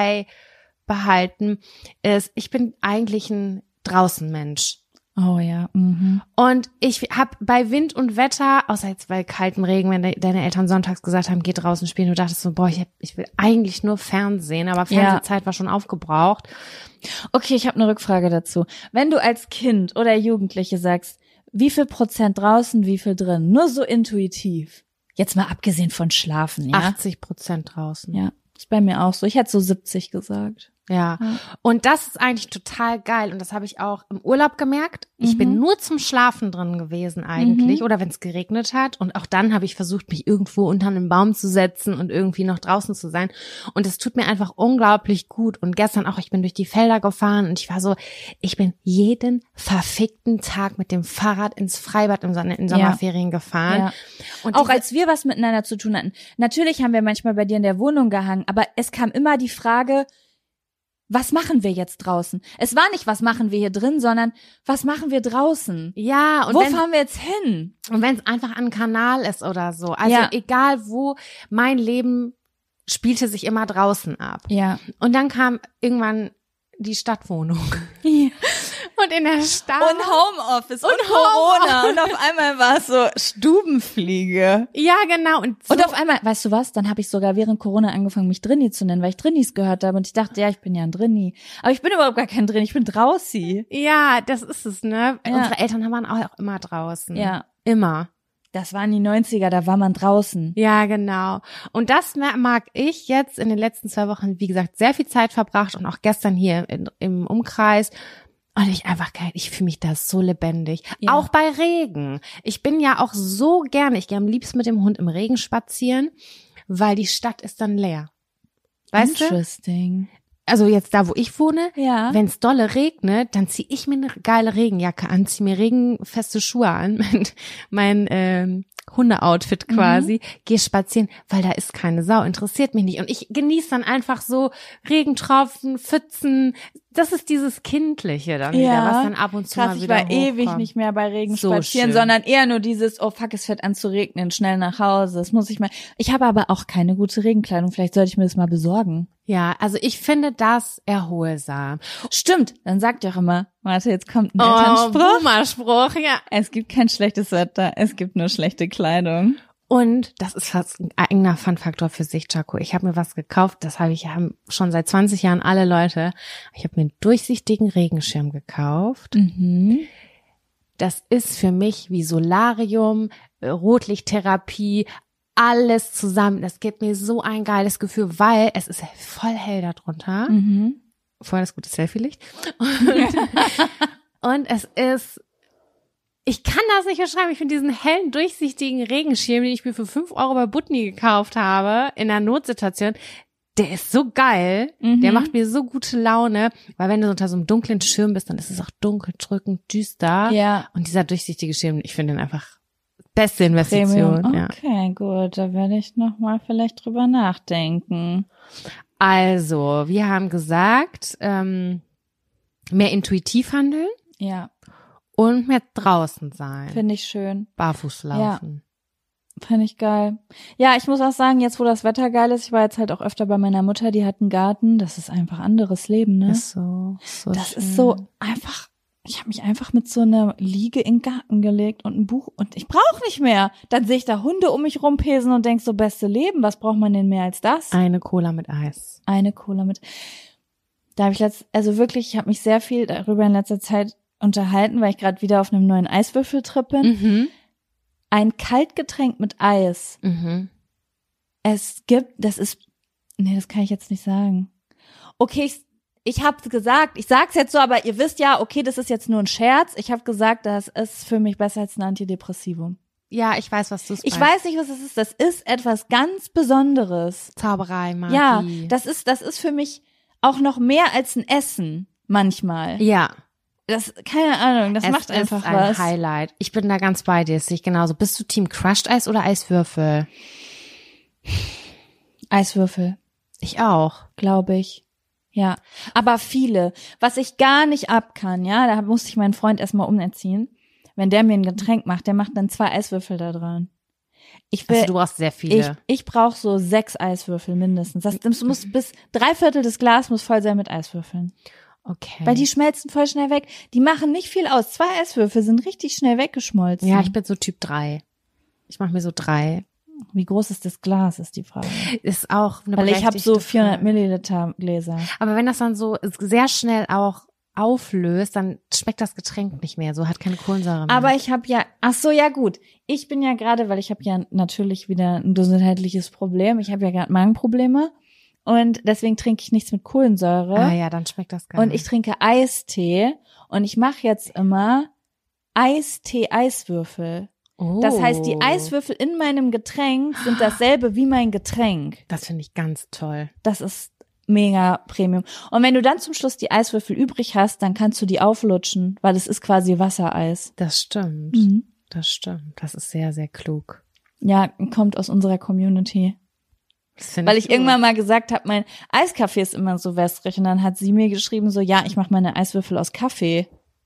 beibehalten. Ich bin eigentlich ein Draußenmensch. Oh ja. Mhm. Und ich habe bei Wind und Wetter, außer jetzt bei kaltem Regen, wenn deine Eltern sonntags gesagt haben, geh draußen spielen, du dachtest so, ich will eigentlich nur Fernsehen, aber Fernsehzeit war schon aufgebraucht. Okay, ich habe eine Rückfrage dazu. Wenn du als Kind oder Jugendliche sagst, wie viel % draußen, wie viel drin? Nur so intuitiv. Jetzt mal abgesehen von Schlafen, ja? 80% draußen. Ja, ist bei mir auch so. Ich hätte so 70 gesagt. Ja, und das ist eigentlich total geil und das habe ich auch im Urlaub gemerkt. Ich bin nur zum Schlafen drin gewesen eigentlich oder wenn es geregnet hat und auch dann habe ich versucht, mich irgendwo unter einen Baum zu setzen und irgendwie noch draußen zu sein und es tut mir einfach unglaublich gut und gestern auch, ich bin durch die Felder gefahren und ich war so, ich bin jeden verfickten Tag mit dem Fahrrad ins Freibad in Sommerferien gefahren. Ja. Und auch als wir was miteinander zu tun hatten. Natürlich haben wir manchmal bei dir in der Wohnung gehangen, aber es kam immer die Frage, was machen wir jetzt draußen? Es war nicht, was machen wir hier drin, sondern was machen wir draußen? Ja, und wo fahren wir jetzt hin? Und wenn es einfach ein Kanal ist oder so. Also egal wo, mein Leben spielte sich immer draußen ab. Ja. Und dann kam irgendwann die Stadtwohnung. Ja. Und in der Stadt. Und Homeoffice und Corona. Und auf einmal war es so Stubenfliege. Ja, genau. Und auf einmal, weißt du was, dann habe ich sogar während Corona angefangen, mich Drinni zu nennen, weil ich Drinnis gehört habe. Und ich dachte, ja, ich bin ja ein Drinni. Aber ich bin überhaupt gar kein Drinni, ich bin Draußi. Ja, das ist es, ne? Ja. Unsere Eltern waren auch immer draußen. Ja. Immer. Das waren die 90er, da war man draußen. Ja, genau. Und das mag ich jetzt in den letzten 2 Wochen, wie gesagt, sehr viel Zeit verbracht und auch gestern hier im Umkreis. Und ich fühle mich da so lebendig. Ja. Auch bei Regen. Ich bin ja auch so gerne, ich gehe am liebsten mit dem Hund im Regen spazieren, weil die Stadt ist dann leer. Weißt du? Interesting. Also jetzt da, wo ich wohne, wenn es dolle regnet, dann ziehe ich mir eine geile Regenjacke an, ziehe mir regenfeste Schuhe an, mein Hundeoutfit quasi, gehe spazieren, weil da ist keine Sau, interessiert mich nicht. Und ich genieße dann einfach so Regentropfen, Pfützen. Das ist dieses Kindliche dann wieder, was dann ab und zu krass, mal wieder ich war ewig hochkommt. nicht mehr bei Regen So spazieren, schön. sondern eher nur dieses, oh fuck, es fängt an zu regnen, schnell nach Hause. Das muss ich mal. Ich habe aber auch keine gute Regenkleidung. Vielleicht sollte ich mir das mal besorgen. Ja, also ich finde das erholsam. Stimmt, dann sagt ihr auch immer, warte, jetzt kommt ein Elternspruch. Boomer-Spruch, ja. Es gibt kein schlechtes Wetter, es gibt nur schlechte Kleidung. Und das ist fast ein eigener Fun-Faktor für sich, Jaco. Ich habe mir was gekauft, das haben schon seit 20 Jahren alle Leute. Ich habe mir einen durchsichtigen Regenschirm gekauft. Das ist für mich wie Solarium, Rotlichttherapie, alles zusammen. Das gibt mir so ein geiles Gefühl, weil es ist voll hell darunter. Voll das gute Selfie-Licht. Und es ist, ich kann das nicht beschreiben. Ich finde diesen hellen, durchsichtigen Regenschirm, den ich mir für 5 Euro bei Butni gekauft habe, in einer Notsituation, der ist so geil. Der macht mir so gute Laune, weil wenn du unter so einem dunklen Schirm bist, dann ist es auch dunkel, drückend, düster. Ja. Und dieser durchsichtige Schirm, ich finde ihn einfach beste Investition. Premium. Ja. Okay, gut, da werde ich nochmal vielleicht drüber nachdenken. Also, wir haben gesagt, mehr intuitiv handeln Ja, und mehr draußen sein. finde ich schön. Barfuß laufen. Finde ich geil. Ja, ich muss auch sagen, jetzt wo das Wetter geil ist, ich war jetzt halt auch öfter bei meiner Mutter, die hat einen Garten. Das ist einfach anderes Leben, ne? Ist so Das schön. ist so einfach, ich habe mich einfach mit so einer Liege in den Garten gelegt und ein Buch und ich brauche nicht mehr. Dann sehe ich da Hunde um mich rumpesen und denk so, beste Leben, was braucht man denn mehr als das? Eine Cola mit Eis. Eine Cola mit. Da habe ich ich habe mich sehr viel darüber in letzter Zeit unterhalten, weil ich gerade wieder auf einem neuen Eiswürfeltrip bin. Ein Kaltgetränk mit Eis. Das kann ich jetzt nicht sagen. Okay, ich habe gesagt, ich sag's jetzt so, aber ihr wisst ja, okay, das ist jetzt nur ein Scherz. Ich habe gesagt, das ist für mich besser als ein Antidepressivum. Ja, ich weiß, was du Ich weiß nicht, was es ist. Das ist etwas ganz Besonderes. Zauberei, Magie. Ja, das ist für mich auch noch mehr als ein Essen manchmal. Ja. Das, keine Ahnung, das macht einfach ist ein was. Highlight. Ich bin da ganz bei dir, das sehe ich genauso. Bist du Team Crushed Eis oder Eiswürfel? Eiswürfel, Ich auch. glaube ich. Ja, aber viele. Was ich gar nicht ab kann, ja, da musste ich meinen Freund erstmal umerziehen. Wenn der mir ein Getränk macht, der macht dann 2 Eiswürfel da dran. Also du brauchst sehr viele. Ich brauche so 6 Eiswürfel mindestens. Das muss bis 3/4 des Glas muss voll sein mit Eiswürfeln. Okay. Weil die schmelzen voll schnell weg. Die machen nicht viel aus. 2 Eiswürfel sind richtig schnell weggeschmolzen. Ja, ich bin so Typ 3. Ich mache mir so 3. Wie groß ist das Glas, ist die Frage. Ist auch eine Weil ich habe so berechtigte 400 Frage. Milliliter Gläser. Aber wenn das dann so sehr schnell auch auflöst, dann schmeckt das Getränk nicht mehr. So hat keine Kohlensäure mehr. Aber ich habe ja, ach so, ja gut. Ich bin ja gerade, weil ich habe ja natürlich wieder ein gesundheitliches Problem. Ich habe ja gerade Magenprobleme und deswegen trinke ich nichts mit Kohlensäure. Ah ja, dann schmeckt das geil. Und ich trinke Eistee und ich mache jetzt immer Eistee-Eiswürfel. Oh. Das heißt, die Eiswürfel in meinem Getränk sind dasselbe wie mein Getränk. Das finde ich ganz toll. Das ist mega Premium. Und wenn du dann zum Schluss die Eiswürfel übrig hast, dann kannst du die auflutschen, weil es ist quasi Wassereis. Das stimmt. Mhm. Das stimmt. Das ist sehr, sehr klug. Ja, kommt aus unserer Community. Das finde Weil ich irgendwann mal gesagt habe, mein Eiskaffee ist immer so wässrig. Und dann hat sie mir geschrieben so, ja, ich mache meine Eiswürfel aus Kaffee.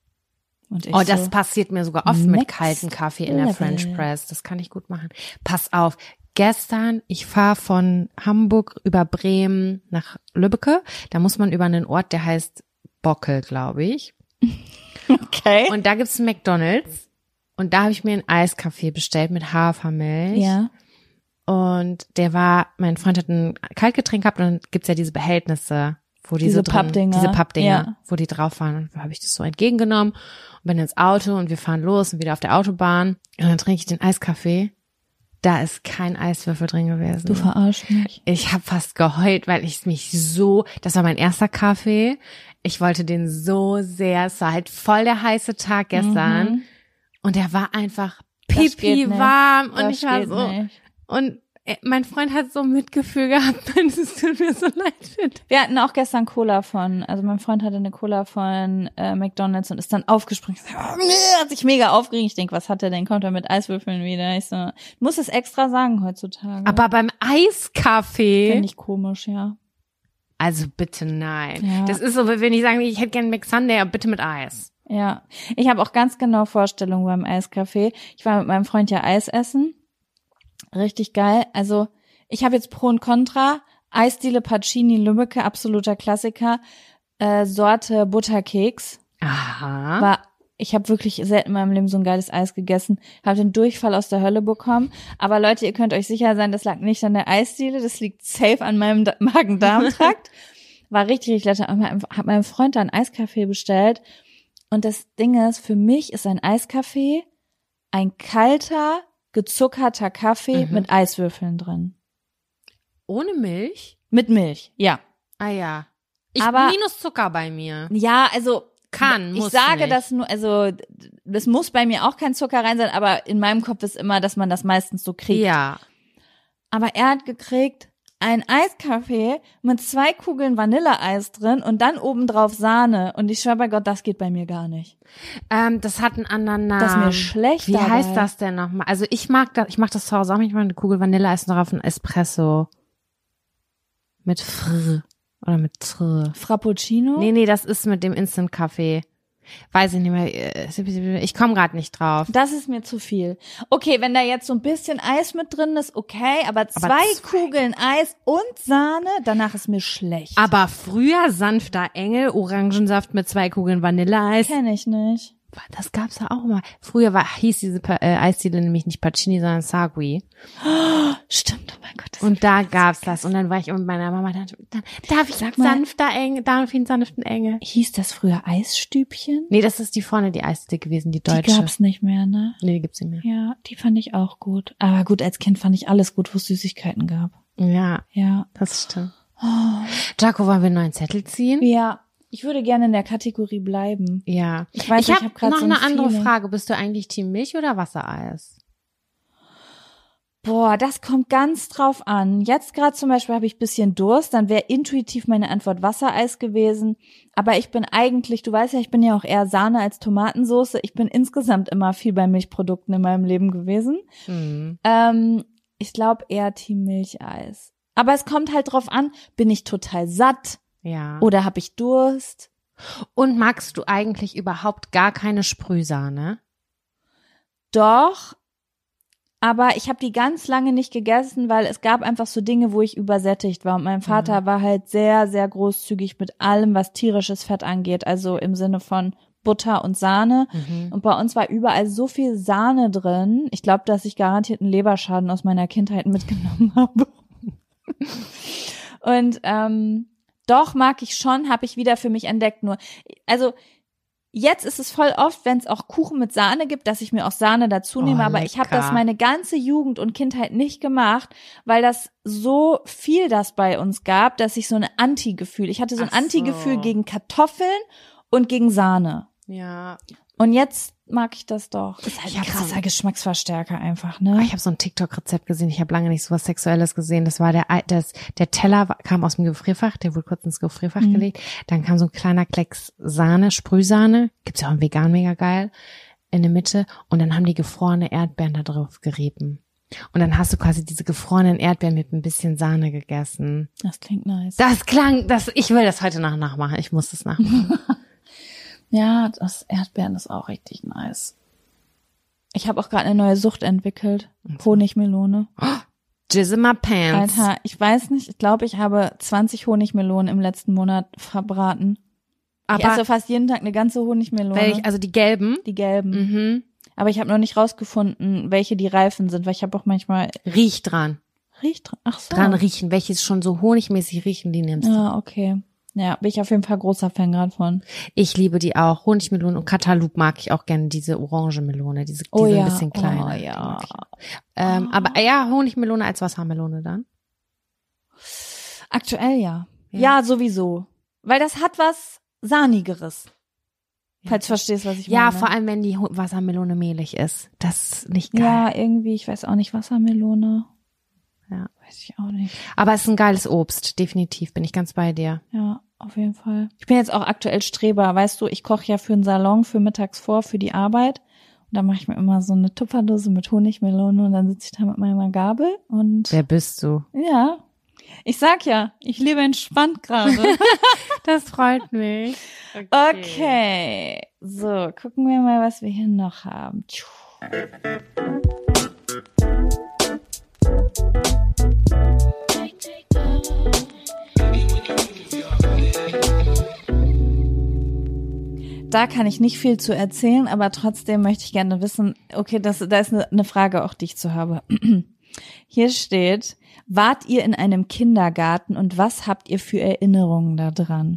Und ich Oh, das so, passiert mir sogar oft mit next kaltem Kaffee in der level. French Press. Das kann ich gut machen. Pass auf. Gestern, ich fahre von Hamburg über Bremen nach Lübbecke. Da muss man über einen Ort, der heißt Bockel, glaube ich. Okay. Und da gibt's einen McDonald's. Und da habe ich mir einen Eiskaffee bestellt mit Hafermilch. Ja. Und mein Freund hat ein Kaltgetränk gehabt und dann gibt's ja diese Behältnisse, wo Diese Pappdinger, Pappdinger. Ja. wo die drauf waren. Und da habe ich das so entgegengenommen und bin ins Auto und wir fahren los und wieder auf der Autobahn. Und dann trinke ich den Eiskaffee. Da ist kein Eiswürfel drin gewesen. Du verarschst mich. Ich habe fast geheult, weil das war mein erster Kaffee. Ich wollte den so sehr. Es war halt voll der heiße Tag gestern. Und der war einfach Das geht pipi nicht. warm. Und Das ich war geht so. nicht. Und Mein Freund hat so Mitgefühl gehabt, es tut mir so leid. Wir hatten auch gestern Cola also mein Freund hatte eine Cola von McDonald's und ist dann aufgesprungen. Hat sich mega aufgeregt. Ich denke, was hat er denn? Kommt er mit Eiswürfeln wieder? Ich so, du musst es extra sagen heutzutage. Aber beim Eiskaffee? Finde ich komisch, ja. Also bitte nein. Ja. Das ist so, wenn ich sage, ich hätte gerne McSunday, aber bitte mit Eis. Ja, ich habe auch ganz genau Vorstellungen beim Eiskaffee. Ich war mit meinem Freund ja Eis essen. Richtig geil. Also ich habe jetzt Pro und Contra. Eisdiele Pacini Lübbecke, absoluter Klassiker. Sorte Butterkeks. Aha. Ich habe wirklich selten in meinem Leben so ein geiles Eis gegessen. Habe den Durchfall aus der Hölle bekommen. Aber Leute, ihr könnt euch sicher sein, das lag nicht an der Eisdiele. Das liegt safe an meinem Magen-Darm-Trakt. War richtig lecker. Hab meinem Freund da einen Eiskaffee bestellt. Und das Ding ist, für mich ist ein Eiskaffee ein kalter, gezuckerter Kaffee mit Eiswürfeln drin. Ohne Milch? Mit Milch, ja. Ah ja. Aber minus Zucker bei mir. Ja, also Muss ich sage nicht. das nur, also das muss bei mir auch kein Zucker rein sein, aber in meinem Kopf ist immer, dass man das meistens so kriegt. Ja. Aber er hat gekriegt ein Eiskaffee mit 2 Kugeln Vanilleeis drin und dann obendrauf Sahne. Und ich schwöre bei Gott, das geht bei mir gar nicht. Das hat einen anderen Namen. Das ist mir schlecht Wie dabei. heißt das denn nochmal? Also ich mach das zu Hause auch manchmal, eine Kugel Vanilleeis drauf, ein Espresso. Mit Fr. Oder mit Tr. Frappuccino? Nee, das ist mit dem Instant-Kaffee. Weiß ich nicht mehr. Ich komme gerade nicht drauf. Das ist mir zu viel. Okay, wenn da jetzt so ein bisschen Eis mit drin ist, okay, aber zwei Kugeln Eis und Sahne, danach ist mir schlecht. Aber früher sanfter Engel, Orangensaft mit 2 Kugeln Vanilleeis. Kenn ich nicht. Das gab's ja auch mal. Früher hieß diese Eisdiele nämlich nicht Pacini, sondern Sagui. Stimmt, oh mein Gott. Und da gab's das. Und dann war ich mit meiner Mama, dann darf ich einen sanften Engel. Hieß das früher Eisstübchen? Nee, das ist die vorne, die Eisdiele gewesen, die deutsche. Die gab's nicht mehr, ne? Nee, die gibt's nicht mehr. Ja, die fand ich auch gut. Aber gut, als Kind fand ich alles gut, wo es Süßigkeiten gab. Ja, Ja. das stimmt. Jaco, wollen wir einen neuen Zettel ziehen? Ja. Ich würde gerne in der Kategorie bleiben. Ja. Ich weiß, ich hab grad noch so ein eine andere Feeling. Frage. Bist du eigentlich Team Milch oder Wassereis? Boah, das kommt ganz drauf an. Jetzt gerade zum Beispiel habe ich ein bisschen Durst, dann wäre intuitiv meine Antwort Wassereis gewesen. Aber ich bin eigentlich, du weißt ja, ich bin ja auch eher Sahne als Tomatensoße. Ich bin insgesamt immer viel bei Milchprodukten in meinem Leben gewesen. Ich glaube eher Team Milcheis. Aber es kommt halt drauf an, bin ich total satt? Ja. Oder habe ich Durst? Und magst du eigentlich überhaupt gar keine Sprühsahne? Doch, aber ich habe die ganz lange nicht gegessen, weil es gab einfach so Dinge, wo ich übersättigt war. Und mein Vater war halt sehr, sehr großzügig mit allem, was tierisches Fett angeht. Also im Sinne von Butter und Sahne. Und bei uns war überall so viel Sahne drin. Ich glaube, dass ich garantiert einen Leberschaden aus meiner Kindheit mitgenommen habe. Und doch mag ich schon, habe ich wieder für mich entdeckt. Nur, also jetzt ist es voll oft, wenn es auch Kuchen mit Sahne gibt, dass ich mir auch Sahne dazu nehme. Aber ich habe das meine ganze Jugend und Kindheit nicht gemacht, weil das so viel das bei uns gab, dass ich so ein Anti-Gefühl. Ich hatte so ein Anti-Gefühl gegen Kartoffeln und gegen Sahne. Ja. Und jetzt mag ich das doch. Ist halt Ich ein hab krasser so- Geschmacksverstärker einfach, ne? Ich habe so ein TikTok-Rezept gesehen. Ich habe lange nicht so was Sexuelles gesehen. Das war der Teller kam aus dem Gefrierfach, der wurde kurz ins Gefrierfach gelegt. Dann kam so ein kleiner Klecks Sahne, Sprühsahne. Gibt's ja auch im Vegan, mega geil. In der Mitte. Und dann haben die gefrorene Erdbeeren da drauf gerieben. Und dann hast du quasi diese gefrorenen Erdbeeren mit ein bisschen Sahne gegessen. Das klingt nice. Ich will das heute nachmachen. Ich muss das nachmachen. Ja, das Erdbeeren ist auch richtig nice. Ich habe auch gerade eine neue Sucht entwickelt. Honigmelone. Jizz in my pants. Alter, ich weiß nicht, ich glaube, ich habe 20 Honigmelonen im letzten Monat verbraten. Ich esse fast jeden Tag eine ganze Honigmelone. Also die gelben. Die gelben. Mhm. Aber ich habe noch nicht rausgefunden, welche die reifen sind, weil ich habe auch manchmal... Riech dran. Riecht dran? Ach so. Dran riechen. Welches schon so honigmäßig riechen, die nimmst du. Ja, okay. Ja, bin ich auf jeden Fall großer Fan gerade von. Ich liebe die auch. Honigmelone und Cantaloupe mag ich auch gerne, diese orange Melone, die Oh sind ja. ein bisschen kleiner. Oh die ja. mag ich. Aber eher Honigmelone als Wassermelone dann. Aktuell ja. Ja, sowieso. Weil das hat was Sahnigeres. Falls du verstehst, was ich meine. Ja, vor allem, wenn die Wassermelone mehlig ist. Das ist nicht geil. Ja, irgendwie, ich weiß auch nicht, Wassermelone. Ja. Weiß ich auch nicht. Aber es ist ein geiles Obst, definitiv, bin ich ganz bei dir. Ja, auf jeden Fall. Ich bin jetzt auch aktuell Streber, weißt du, ich koche ja für einen Salon für mittags für die Arbeit. Und dann mache ich mir immer so eine Tupperdose mit Honigmelone und dann sitze ich da mit meiner Gabel und... Wer bist du? Ja, ich sag ja, ich lebe entspannt gerade. Das freut mich. Okay, so, gucken wir mal, was wir hier noch haben. Da kann ich nicht viel zu erzählen, aber trotzdem möchte ich gerne wissen, okay, da ist eine Frage auch, die ich zu habe. Hier steht, wart ihr in einem Kindergarten und was habt ihr für Erinnerungen daran?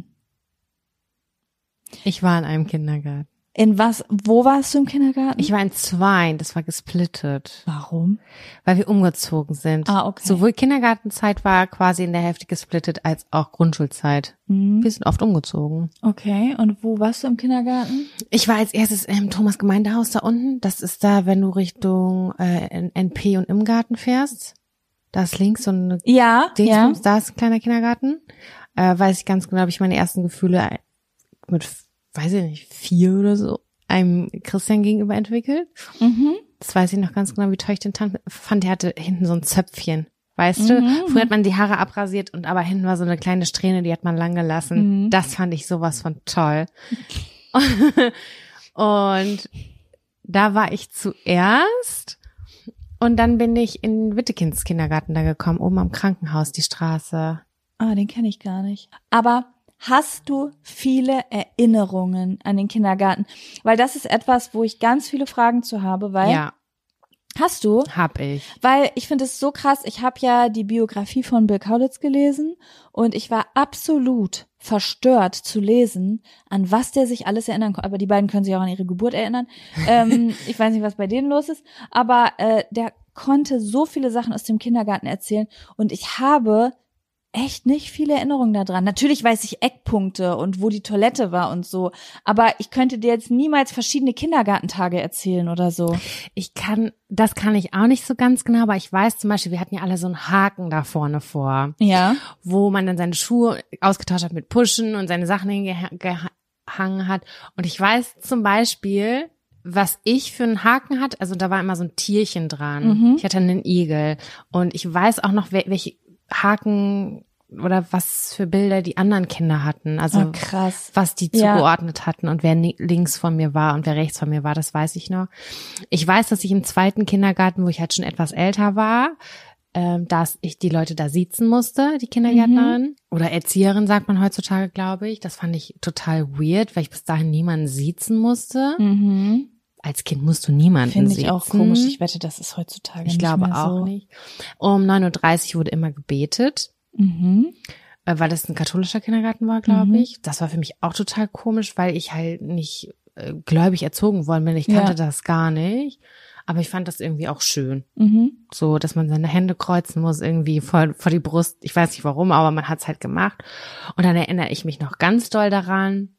Ich war in einem Kindergarten. Wo warst du im Kindergarten? Ich war in 2, das war gesplittet. Warum? Weil wir umgezogen sind. Ah, okay. Sowohl Kindergartenzeit war quasi in der Hälfte gesplittet, als auch Grundschulzeit. Mhm. Wir sind oft umgezogen. Okay, und wo warst du im Kindergarten? Ich war als erstes im Thomas Gemeindehaus da unten. Das ist da, wenn du Richtung NP und Imgarten fährst. Da ist links so eine Dingsbums, da ist ein kleiner Kindergarten. Weiß ich ganz genau, habe ich meine ersten Gefühle mit, weiß ich nicht, 4 oder so, einem Christian gegenüber entwickelt. Mhm. Das weiß ich noch ganz genau, wie toll ich den fand. Der hatte hinten so ein Zöpfchen, weißt du? Früher hat man die Haare abrasiert und aber hinten war so eine kleine Strähne, die hat man lang gelassen. Mhm. Das fand ich sowas von toll. Und da war ich zuerst und dann bin ich in Wittekinds Kindergarten da gekommen, oben am Krankenhaus, die Straße. Ah, den kenne ich gar nicht. Aber hast du viele Erinnerungen an den Kindergarten? Weil das ist etwas, wo ich ganz viele Fragen zu habe, weil... Ja. Hast du? Hab ich. Weil ich finde es so krass, ich habe ja die Biografie von Bill Kaulitz gelesen und ich war absolut verstört zu lesen, an was der sich alles erinnern konnte. Aber die beiden können sich auch an ihre Geburt erinnern. Ich weiß nicht, was bei denen los ist, aber der konnte so viele Sachen aus dem Kindergarten erzählen und ich habe echt nicht viele Erinnerungen daran. Natürlich weiß ich Eckpunkte und wo die Toilette war und so, aber ich könnte dir jetzt niemals verschiedene Kindergartentage erzählen oder so. Das kann ich auch nicht so ganz genau, aber ich weiß zum Beispiel, wir hatten ja alle so einen Haken da vorne vor. Ja. Wo man dann seine Schuhe ausgetauscht hat mit Pushen und seine Sachen hingehangen hat. Und ich weiß zum Beispiel, was ich für einen Haken hatte, also da war immer so ein Tierchen dran. Mhm. Ich hatte einen Igel. Und ich weiß auch noch, welche Haken oder was für Bilder die anderen Kinder hatten. Also krass. Was die zugeordnet hatten und wer links von mir war und wer rechts von mir war, das weiß ich noch. Ich weiß, dass ich im 2. Kindergarten, wo ich halt schon etwas älter war, dass ich die Leute da siezen musste, die Kindergärtnerin. Oder Erzieherin sagt man heutzutage, glaube ich. Das fand ich total weird, weil ich bis dahin niemanden siezen musste. Mhm. Als Kind musst du niemanden siezen. Finde ich auch komisch. Ich wette, das ist heutzutage nicht mehr so. Ich glaube auch nicht. Um 9:30 Uhr wurde immer gebetet. Mhm. Weil das ein katholischer Kindergarten war, glaube ich. Das war für mich auch total komisch, weil ich halt nicht gläubig erzogen worden bin. Ich kannte das gar nicht. Aber ich fand das irgendwie auch schön. Mhm. So, dass man seine Hände kreuzen muss irgendwie vor die Brust. Ich weiß nicht warum, aber man hat's halt gemacht. Und dann erinnere ich mich noch ganz doll daran.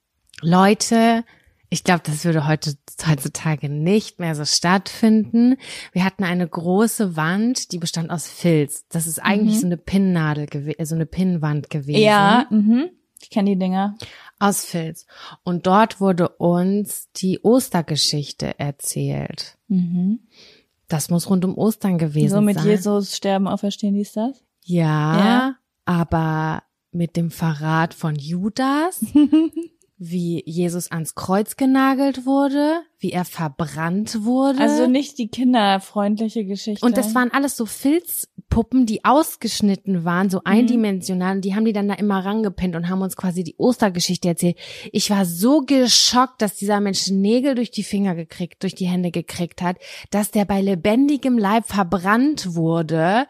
Leute, ich glaube, das würde heutzutage nicht mehr so stattfinden. Wir hatten eine große Wand, die bestand aus Filz. Das ist eigentlich so eine Pinnnadel so eine Pinnwand gewesen. Ja, ich kenne die Dinger. Aus Filz. Und dort wurde uns die Ostergeschichte erzählt. Mhm. Das muss rund um Ostern gewesen sein. So mit Jesus sterben, auferstehen, ist das? Ja, aber mit dem Verrat von Judas, wie Jesus ans Kreuz genagelt wurde, wie er verbrannt wurde. Also nicht die kinderfreundliche Geschichte. Und das waren alles so Filzpuppen, die ausgeschnitten waren, so eindimensional. Und die haben die dann da immer rangepinnt und haben uns quasi die Ostergeschichte erzählt. Ich war so geschockt, dass dieser Mensch Nägel durch die Hände gekriegt hat, dass der bei lebendigem Leib verbrannt wurde.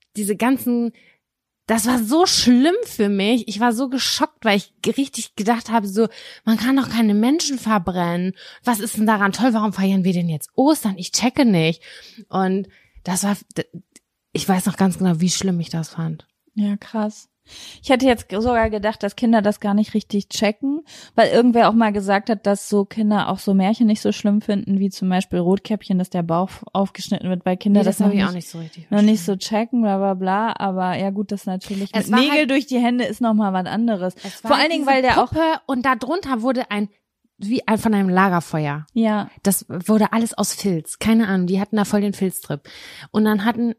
Das war so schlimm für mich. Ich war so geschockt, weil ich richtig gedacht habe, so, man kann doch keine Menschen verbrennen. Was ist denn daran toll? Warum feiern wir denn jetzt Ostern? Ich checke nicht. Und ich weiß noch ganz genau, wie schlimm ich das fand. Ja, krass. Ich hätte jetzt sogar gedacht, dass Kinder das gar nicht richtig checken, weil irgendwer auch mal gesagt hat, dass so Kinder auch so Märchen nicht so schlimm finden, wie zum Beispiel Rotkäppchen, dass der Bauch aufgeschnitten wird, weil Kinder das habe ich auch nicht so richtig noch nicht so checken, bla bla bla. Aber ja gut, das natürlich mit Nägel halt, durch die Hände ist nochmal was anderes. Vor allen Dingen, weil der Puppe auch... Und da drunter wurde wie von einem Lagerfeuer. Ja. Das wurde alles aus Filz. Keine Ahnung, die hatten da voll den Filztrip. Und dann haben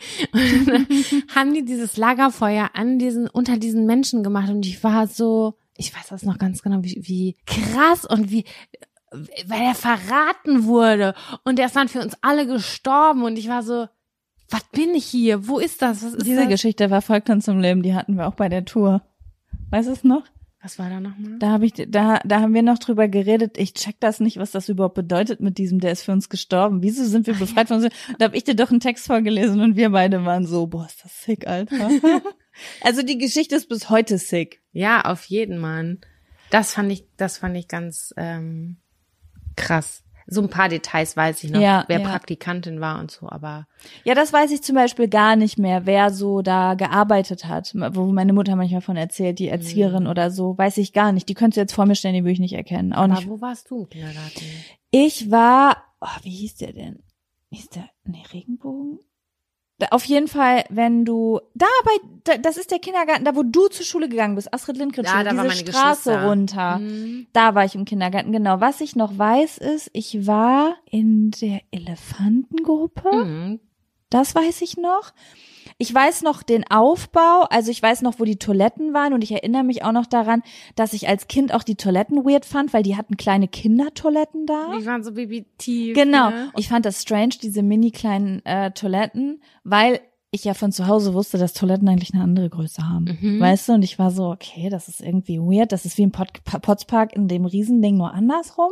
die dieses Lagerfeuer unter diesen Menschen gemacht und ich war so, ich weiß das noch ganz genau, wie krass und weil er verraten wurde und er ist dann für uns alle gestorben und ich war so, was bin ich hier? Wo ist das? Was ist Diese das? Geschichte verfolgt uns im Leben, die hatten wir auch bei der Tour. Weißt du es noch? Was war da nochmal? Da haben wir noch drüber geredet. Ich check das nicht, was das überhaupt bedeutet mit diesem, der ist für uns gestorben. Wieso sind wir befreit von so? Da habe ich dir doch einen Text vorgelesen und wir beide waren so, boah, ist das sick, Alter. Also die Geschichte ist bis heute sick. Ja, auf jeden Mann. Das fand ich ganz krass. So ein paar Details weiß ich noch, wer Praktikantin war und so, aber... Ja, das weiß ich zum Beispiel gar nicht mehr, wer so da gearbeitet hat, wo meine Mutter manchmal von erzählt, die Erzieherin oder so, weiß ich gar nicht. Die könntest du jetzt vor mir stellen, die würde ich nicht erkennen. Auch aber nicht. Wo warst du im Kindergarten? Ich war, wie hieß der denn? Regenbogen? Auf jeden Fall, wenn du, das ist der Kindergarten, da wo du zur Schule gegangen bist, Astrid Lindgren Schule, da war diese meine Straße Geschwister. runter. Da war ich im Kindergarten, genau. Was ich noch weiß ist, ich war in der Elefantengruppe. Das weiß ich noch. Ich weiß noch den Aufbau, also ich weiß noch, wo die Toiletten waren und ich erinnere mich auch noch daran, dass ich als Kind auch die Toiletten weird fand, weil die hatten kleine Kindertoiletten da. Die waren so babytief. Genau. Ne? Ich fand das strange, diese mini kleinen Toiletten, weil ich ja von zu Hause wusste, dass Toiletten eigentlich eine andere Größe haben. Weißt du? Und ich war so, okay, das ist irgendwie weird. Das ist wie im Potspark in dem Riesending, nur andersrum.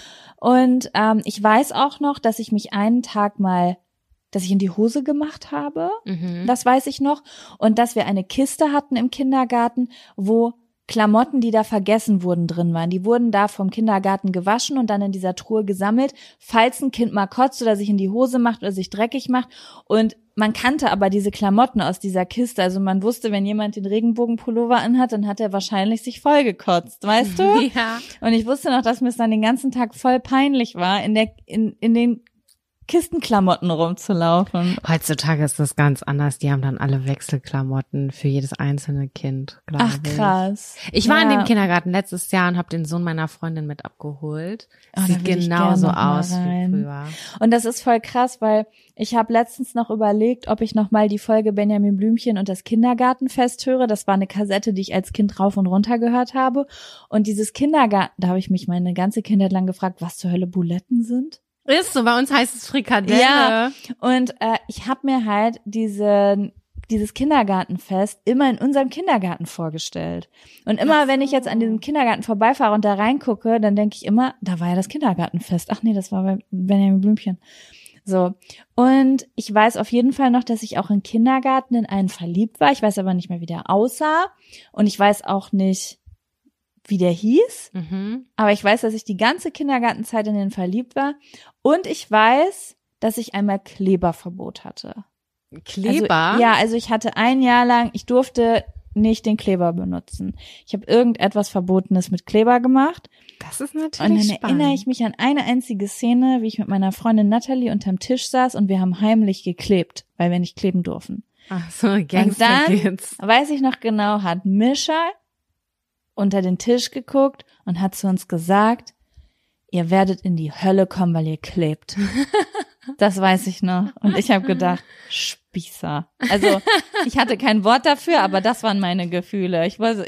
Und ich weiß auch noch, dass ich mich einen Tag dass ich in die Hose gemacht habe. Das weiß ich noch. Und dass wir eine Kiste hatten im Kindergarten, wo Klamotten, die da vergessen wurden, drin waren. Die wurden da vom Kindergarten gewaschen und dann in dieser Truhe gesammelt, falls ein Kind mal kotzt oder sich in die Hose macht oder sich dreckig macht. Und man kannte aber diese Klamotten aus dieser Kiste. Also man wusste, wenn jemand den Regenbogenpullover anhat, dann hat er wahrscheinlich sich vollgekotzt, weißt du? Ja. Und ich wusste noch, dass mir es dann den ganzen Tag voll peinlich war, in den Kistenklamotten rumzulaufen. Heutzutage ist das ganz anders. Die haben dann alle Wechselklamotten für jedes einzelne Kind, glaube ich. Ach, krass. Ich war in dem Kindergarten letztes Jahr und habe den Sohn meiner Freundin mit abgeholt. Sieht genauso aus wie früher. Und das ist voll krass, weil ich habe letztens noch überlegt, ob ich noch mal die Folge Benjamin Blümchen und das Kindergartenfest höre. Das war eine Kassette, die ich als Kind rauf und runter gehört habe. Und dieses Kindergarten, da habe ich mich meine ganze Kindheit lang gefragt, was zur Hölle Buletten sind. Ist so, bei uns heißt es Frikadelle. Ja, und ich habe mir halt dieses Kindergartenfest immer in unserem Kindergarten vorgestellt. Und immer, wenn ich jetzt an diesem Kindergarten vorbeifahre und da reingucke, dann denke ich immer, da war ja das Kindergartenfest. Ach nee, das war bei Benjamin Blümchen. So. Und ich weiß auf jeden Fall noch, dass ich auch im Kindergarten in einen verliebt war. Ich weiß aber nicht mehr, wie der aussah. Und ich weiß auch nicht, wie der hieß. Aber ich weiß, dass ich die ganze Kindergartenzeit in den verliebt war. Und ich weiß, dass ich einmal Kleberverbot hatte. Kleber? Also ich hatte ein Jahr lang, ich durfte nicht den Kleber benutzen. Ich habe irgendetwas Verbotenes mit Kleber gemacht. Das ist natürlich Und dann spannend. erinnere ich mich an eine einzige Szene, wie ich mit meiner Freundin Natalie unterm Tisch saß und wir haben heimlich geklebt, weil wir nicht kleben durften. Ach so, Und Gangster-Kids. dann, weiß ich noch genau, hat Mischa unter den Tisch geguckt und hat zu uns gesagt, ihr werdet in die Hölle kommen, weil ihr klebt. Das weiß ich noch. Und ich habe gedacht, Spießer. Also ich hatte kein Wort dafür, aber das waren meine Gefühle. Ich weiß.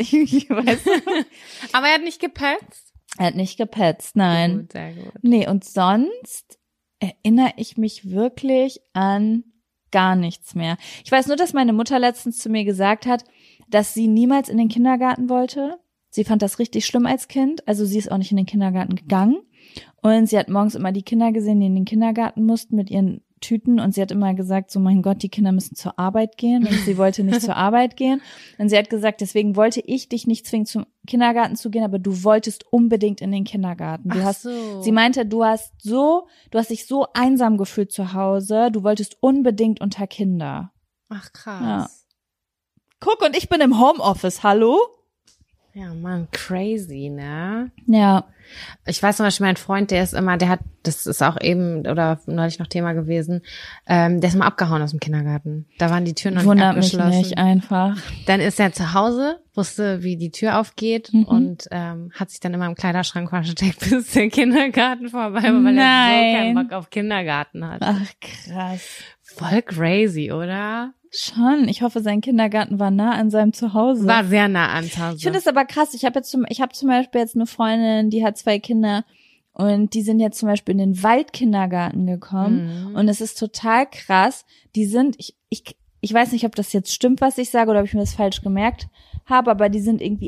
Aber er hat nicht gepetzt? Er hat nicht gepetzt, nein. Gut, sehr gut. Nee, und sonst erinnere ich mich wirklich an gar nichts mehr. Ich weiß nur, dass meine Mutter letztens zu mir gesagt hat, dass sie niemals in den Kindergarten wollte. Sie fand das richtig schlimm als Kind, also sie ist auch nicht in den Kindergarten gegangen. Und sie hat morgens immer die Kinder gesehen, die in den Kindergarten mussten mit ihren Tüten. Und sie hat immer gesagt, so mein Gott, die Kinder müssen zur Arbeit gehen. Und sie wollte nicht zur Arbeit gehen. Und sie hat gesagt, deswegen wollte ich dich nicht zwingen, zum Kindergarten zu gehen, aber du wolltest unbedingt in den Kindergarten. Sie meinte, du hast dich so einsam gefühlt zu Hause. Du wolltest unbedingt unter Kinder. Ach, krass. Ja. Guck, und ich bin im Homeoffice, hallo? Ja, Mann, crazy, ne? Ja. Ich weiß zum Beispiel, mein Freund, das ist auch eben oder neulich noch Thema gewesen, der ist mal abgehauen aus dem Kindergarten. Da waren die Türen noch nicht abgeschlossen. Wundert mich nicht, einfach. Dann ist er zu Hause, wusste, wie die Tür aufgeht und hat sich dann immer im Kleiderschrank versteckt, bis der Kindergarten vorbei war, weil er so keinen Bock auf Kindergarten hat. Ach, krass. Voll crazy, oder? Schon. Ich hoffe, sein Kindergarten war nah an seinem Zuhause. War sehr nah an Zuhause. Ich finde es aber krass. Ich habe zum Beispiel jetzt eine Freundin, die hat 2 Kinder und die sind jetzt zum Beispiel in den Waldkindergarten gekommen und es ist total krass. Die sind, ich weiß nicht, ob das jetzt stimmt, was ich sage oder ob ich mir das falsch gemerkt habe, aber die sind irgendwie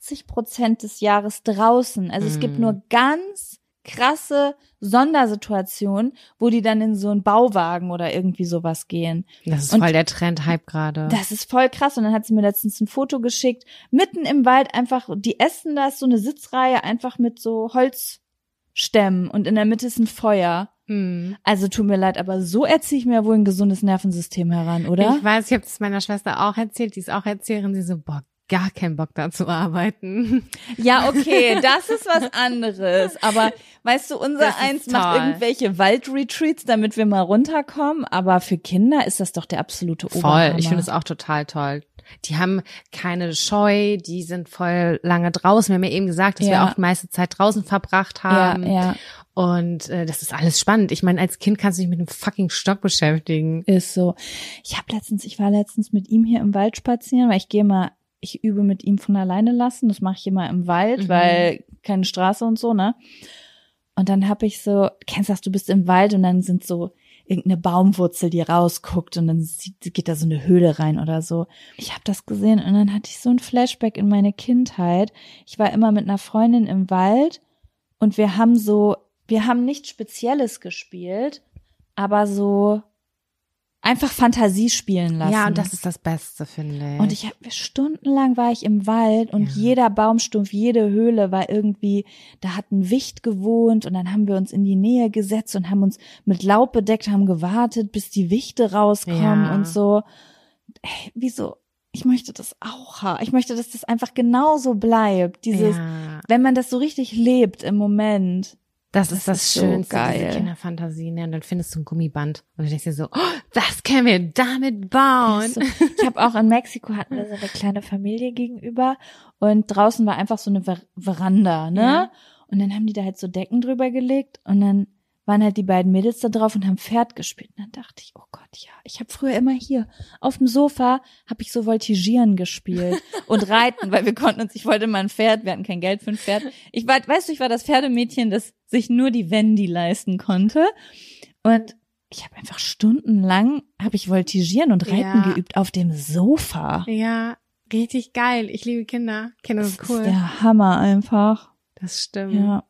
80% des Jahres draußen. Also es gibt nur ganz krasse Sondersituationen, wo die dann in so einen Bauwagen oder irgendwie sowas gehen. Das ist voll der Trend-Hype gerade. Das ist voll krass. Und dann hat sie mir letztens ein Foto geschickt. Mitten im Wald einfach, die essen da, ist so eine Sitzreihe einfach mit so Holzstämmen und in der Mitte ist ein Feuer. Also tut mir leid, aber so erziehe ich mir ja wohl ein gesundes Nervensystem heran, oder? Ich weiß, ich habe das meiner Schwester auch erzählt, die ist auch Erzieherin, sie so, boah, gar keinen Bock da zu arbeiten. Ja, okay, das ist was anderes. Aber weißt du, unser Eins macht irgendwelche Waldretreats, damit wir mal runterkommen. Aber für Kinder ist das doch der absolute Oberhammer. Voll, ich finde es auch total toll. Die haben keine Scheu, die sind voll lange draußen. Wir haben ja eben gesagt, dass wir auch die meiste Zeit draußen verbracht haben. Ja. Und das ist alles spannend. Ich meine, als Kind kannst du dich mit einem fucking Stock beschäftigen. Ist so. Ich war letztens mit ihm hier im Wald spazieren, weil ich übe mit ihm von alleine lassen. Das mache ich immer im Wald, weil keine Straße und so, ne? Und dann habe ich so, kennst du bist im Wald und dann sind so irgendeine Baumwurzel, die rausguckt und dann geht da so eine Höhle rein oder so. Ich habe das gesehen und dann hatte ich so ein Flashback in meine Kindheit. Ich war immer mit einer Freundin im Wald und wir haben nichts Spezielles gespielt, aber so einfach Fantasie spielen lassen. Ja, und das ist das Beste, finde ich. Und stundenlang war ich im Wald und jeder Baumstumpf, jede Höhle war irgendwie, da hat ein Wicht gewohnt und dann haben wir uns in die Nähe gesetzt und haben uns mit Laub bedeckt, haben gewartet, bis die Wichte rauskommen und so. Ey, wieso? Ich möchte das auch haben. Ich möchte, dass das einfach genauso bleibt. Wenn man das so richtig lebt im Moment. Das ist das Schönste, so diese Kinderfantasien. Ja, und dann findest du ein Gummiband und du denkst dir so, oh, was können wir damit bauen? So. Ich habe auch in Mexiko, hatten wir so eine kleine Familie gegenüber und draußen war einfach so eine Veranda, ne? Ja. Und dann haben die da halt so Decken drüber gelegt und dann waren halt die beiden Mädels da drauf und haben Pferd gespielt. Und dann dachte ich, oh Gott, ja, ich habe früher immer hier auf dem Sofa habe ich so Voltigieren gespielt und Reiten, weil ich wollte mal ein Pferd, wir hatten kein Geld für ein Pferd. Ich war das Pferdemädchen, das sich nur die Wendy leisten konnte. Und ich habe einfach stundenlang Voltigieren und Reiten geübt auf dem Sofa. Ja, richtig geil. Ich liebe Kinder. Kinder sind cool. Das ist der Hammer einfach. Das stimmt. Ja.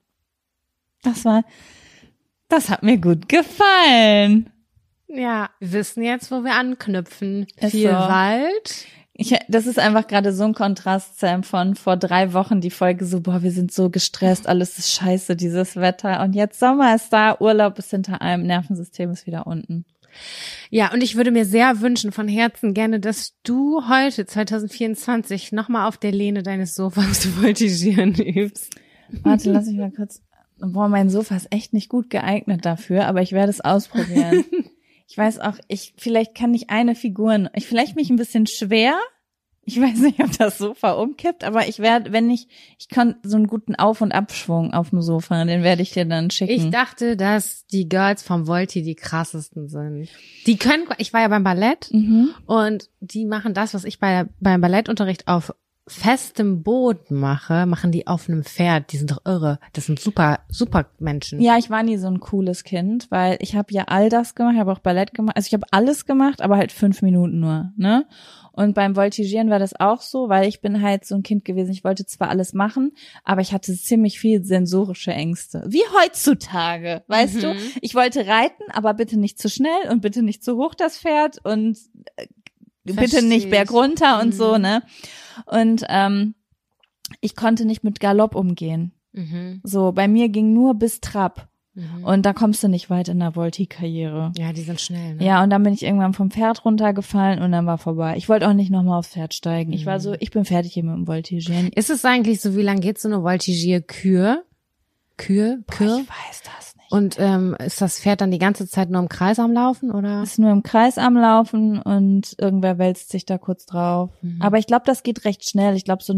Das hat mir gut gefallen. Ja, wir wissen jetzt, wo wir anknüpfen. Ist Viel so. Wald. Das ist einfach gerade so ein Kontrast, Sam, von vor 3 Wochen die Folge so, boah, wir sind so gestresst, alles ist scheiße, dieses Wetter. Und jetzt Sommer ist da, Urlaub ist hinter einem, Nervensystem ist wieder unten. Ja, und ich würde mir sehr wünschen, von Herzen gerne, dass du heute, 2024, nochmal auf der Lehne deines Sofas Voltigieren übst. Warte, lass mich mal kurz. Boah, mein Sofa ist echt nicht gut geeignet dafür, aber ich werde es ausprobieren. Ich weiß auch, vielleicht kann ich vielleicht mich ein bisschen schwer. Ich weiß nicht, ob das Sofa umkippt, aber ich kann so einen guten Auf- und Abschwung auf dem Sofa, den werde ich dir dann schicken. Ich dachte, dass die Girls vom Volti die krassesten sind. Ich war ja beim Ballett und die machen das, was ich beim Ballettunterricht auf festem Boden machen die auf einem Pferd. Die sind doch irre. Das sind super, super Menschen. Ja, ich war nie so ein cooles Kind, weil ich habe ja all das gemacht, ich habe auch Ballett gemacht. Also ich habe alles gemacht, aber halt 5 Minuten nur, ne? Und beim Voltigieren war das auch so, weil ich bin halt so ein Kind gewesen. Ich wollte zwar alles machen, aber ich hatte ziemlich viel sensorische Ängste. Wie heutzutage, weißt du? Ich wollte reiten, aber bitte nicht zu schnell und bitte nicht zu hoch das Pferd und bitte nicht bergunter und so, ne? Und ich konnte nicht mit Galopp umgehen. So, bei mir ging nur bis Trab. Und da kommst du nicht weit in der Volti-Karriere. Ja, die sind schnell, ne? Ja, und dann bin ich irgendwann vom Pferd runtergefallen und dann war vorbei. Ich wollte auch nicht nochmal aufs Pferd steigen. Ich war so, ich bin fertig hier mit dem Voltigieren. Ist es eigentlich so, wie lang geht so eine Voltigier-Kür? Kür? Ich weiß das nicht. Und ist das Pferd dann die ganze Zeit nur im Kreis am Laufen, oder? Ist nur im Kreis am Laufen und irgendwer wälzt sich da kurz drauf. Aber ich glaube, das geht recht schnell. Ich glaube,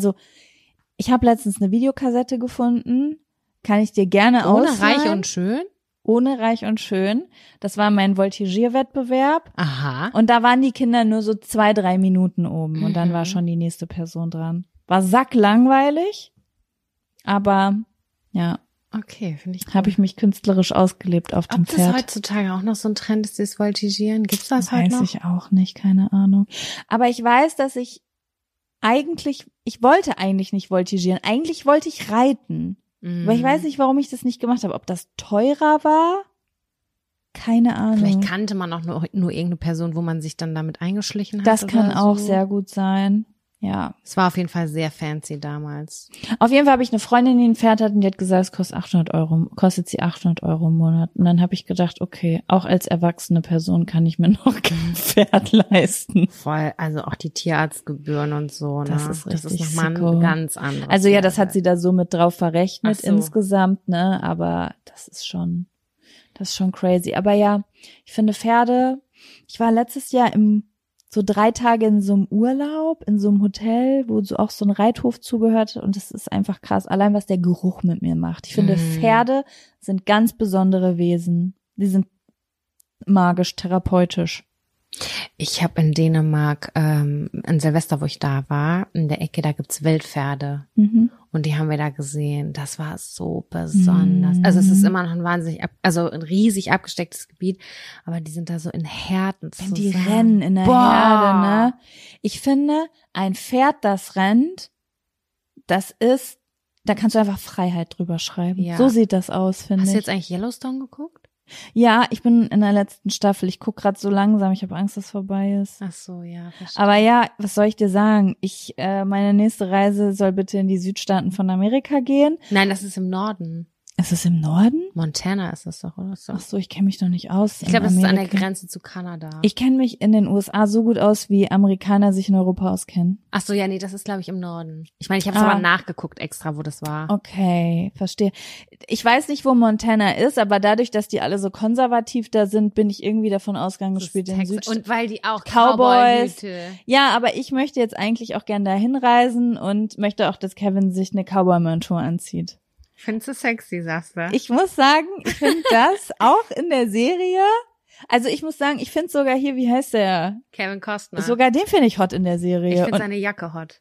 ich habe letztens eine Videokassette gefunden. Kann ich dir gerne ausleihen. Ohne Reich und Schön? Ohne Reich und Schön. Das war mein Voltigierwettbewerb. Aha. Und da waren die Kinder nur so 2-3 Minuten oben. Und dann war schon die nächste Person dran. War sacklangweilig. Aber, ja. Okay, finde ich cool. Habe ich mich künstlerisch ausgelebt auf dem Pferd. Ob das heutzutage auch noch so ein Trend ist, das Voltigieren? Gibt's das heute noch? Weiß ich auch nicht, keine Ahnung. Aber ich weiß, dass ich wollte eigentlich nicht voltigieren. Eigentlich wollte ich reiten. Aber ich weiß nicht, warum ich das nicht gemacht habe. Ob das teurer war? Keine Ahnung. Vielleicht kannte man auch nur irgendeine Person, wo man sich dann damit eingeschlichen hat. Das kann oder auch so. sehr gut sein. Ja. Es war auf jeden Fall sehr fancy damals. Auf jeden Fall habe ich eine Freundin, die ein Pferd hat und die hat gesagt, es kostet sie 800 Euro im Monat. Und dann habe ich gedacht, okay, auch als erwachsene Person kann ich mir noch kein Pferd leisten. Voll, also auch die Tierarztgebühren und so, ne? Das ist richtig nochmal sicko. ein ganz anderes. Also ja, das hat sie da so mit drauf verrechnet Ach so. insgesamt, ne? Aber das ist schon crazy. Aber ja, ich finde Pferde, ich war letztes Jahr so 3 Tage in so einem Urlaub, in so einem Hotel, wo so auch so ein Reithof zugehörte und das ist einfach krass, allein was der Geruch mit mir macht. Ich finde, Pferde sind ganz besondere Wesen. Die sind magisch, therapeutisch. Ich habe in Dänemark, in Silvester, wo ich da war, in der Ecke, da gibt's Wildpferde. Und die haben wir da gesehen. Das war so besonders. Also es ist immer noch ein ein riesig abgestecktes Gebiet, aber die sind da so in Herden zusammen. Die rennen in der Herde, ne? Ich finde, ein Pferd, das rennt, da kannst du einfach Freiheit drüber schreiben. Ja. So sieht das aus, finde ich. Hast du jetzt eigentlich Yellowstone geguckt? Ja, ich bin in der letzten Staffel. Ich gucke gerade so langsam. Ich habe Angst, dass es vorbei ist. Ach so, ja, verstehe. Aber ja, was soll ich dir sagen? Meine nächste Reise soll bitte in die Südstaaten von Amerika gehen. Nein, das ist im Norden. Ist es im Norden? Montana ist das doch, oder so? Ach so, ich kenne mich doch nicht aus. Ich glaube, das ist an der Grenze zu Kanada. Ich kenne mich in den USA so gut aus, wie Amerikaner sich in Europa auskennen. Ach so, ja, nee, das ist, glaube ich, im Norden. Ich meine, ich habe es aber nachgeguckt extra, wo das war. Okay, verstehe. Ich weiß nicht, wo Montana ist, aber dadurch, dass die alle so konservativ da sind, bin ich irgendwie davon ausgegangen, gespielt in Südstaaten. Und weil die auch Cowboys. Cowboy-Hüte. Ja, aber ich möchte jetzt eigentlich auch gerne dahin reisen und möchte auch, dass Kevin sich eine Cowboy-Montur anzieht. Findest du sexy, sagst du? Ich muss sagen, ich finde das auch in der Serie. Also ich muss sagen, ich finde sogar hier, wie heißt der? Kevin Costner. Sogar den finde ich hot in der Serie. Ich finde seine Jacke hot.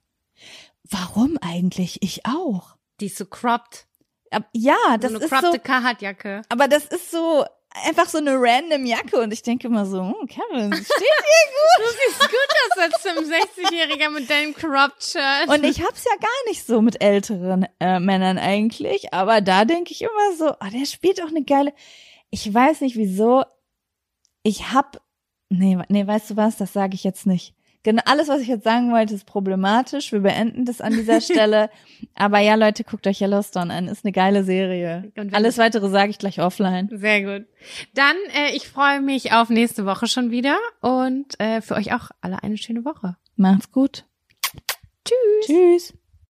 Warum eigentlich? Ich auch. Die ist so cropped. Ja, das so eine ist croppte so. Carhartt-Jacke. Aber das ist so einfach so eine random Jacke und ich denke immer so, Kevin, das steht dir gut. Du siehst gut aus als 65-Jähriger mit deinem Cropped-Shirt. Und ich hab's ja gar nicht so mit älteren Männern eigentlich, aber da denke ich immer so, der spielt auch eine geile. Ich weiß nicht wieso. Nee, weißt du was? Das sage ich jetzt nicht. Genau, alles, was ich jetzt sagen wollte, ist problematisch. Wir beenden das an dieser Stelle. Aber ja, Leute, guckt euch Yellowstone an. Ist eine geile Serie. Alles Weitere sage ich gleich offline. Sehr gut. Dann, ich freue mich auf nächste Woche schon wieder und für euch auch alle eine schöne Woche. Macht's gut. Tschüss. Tschüss.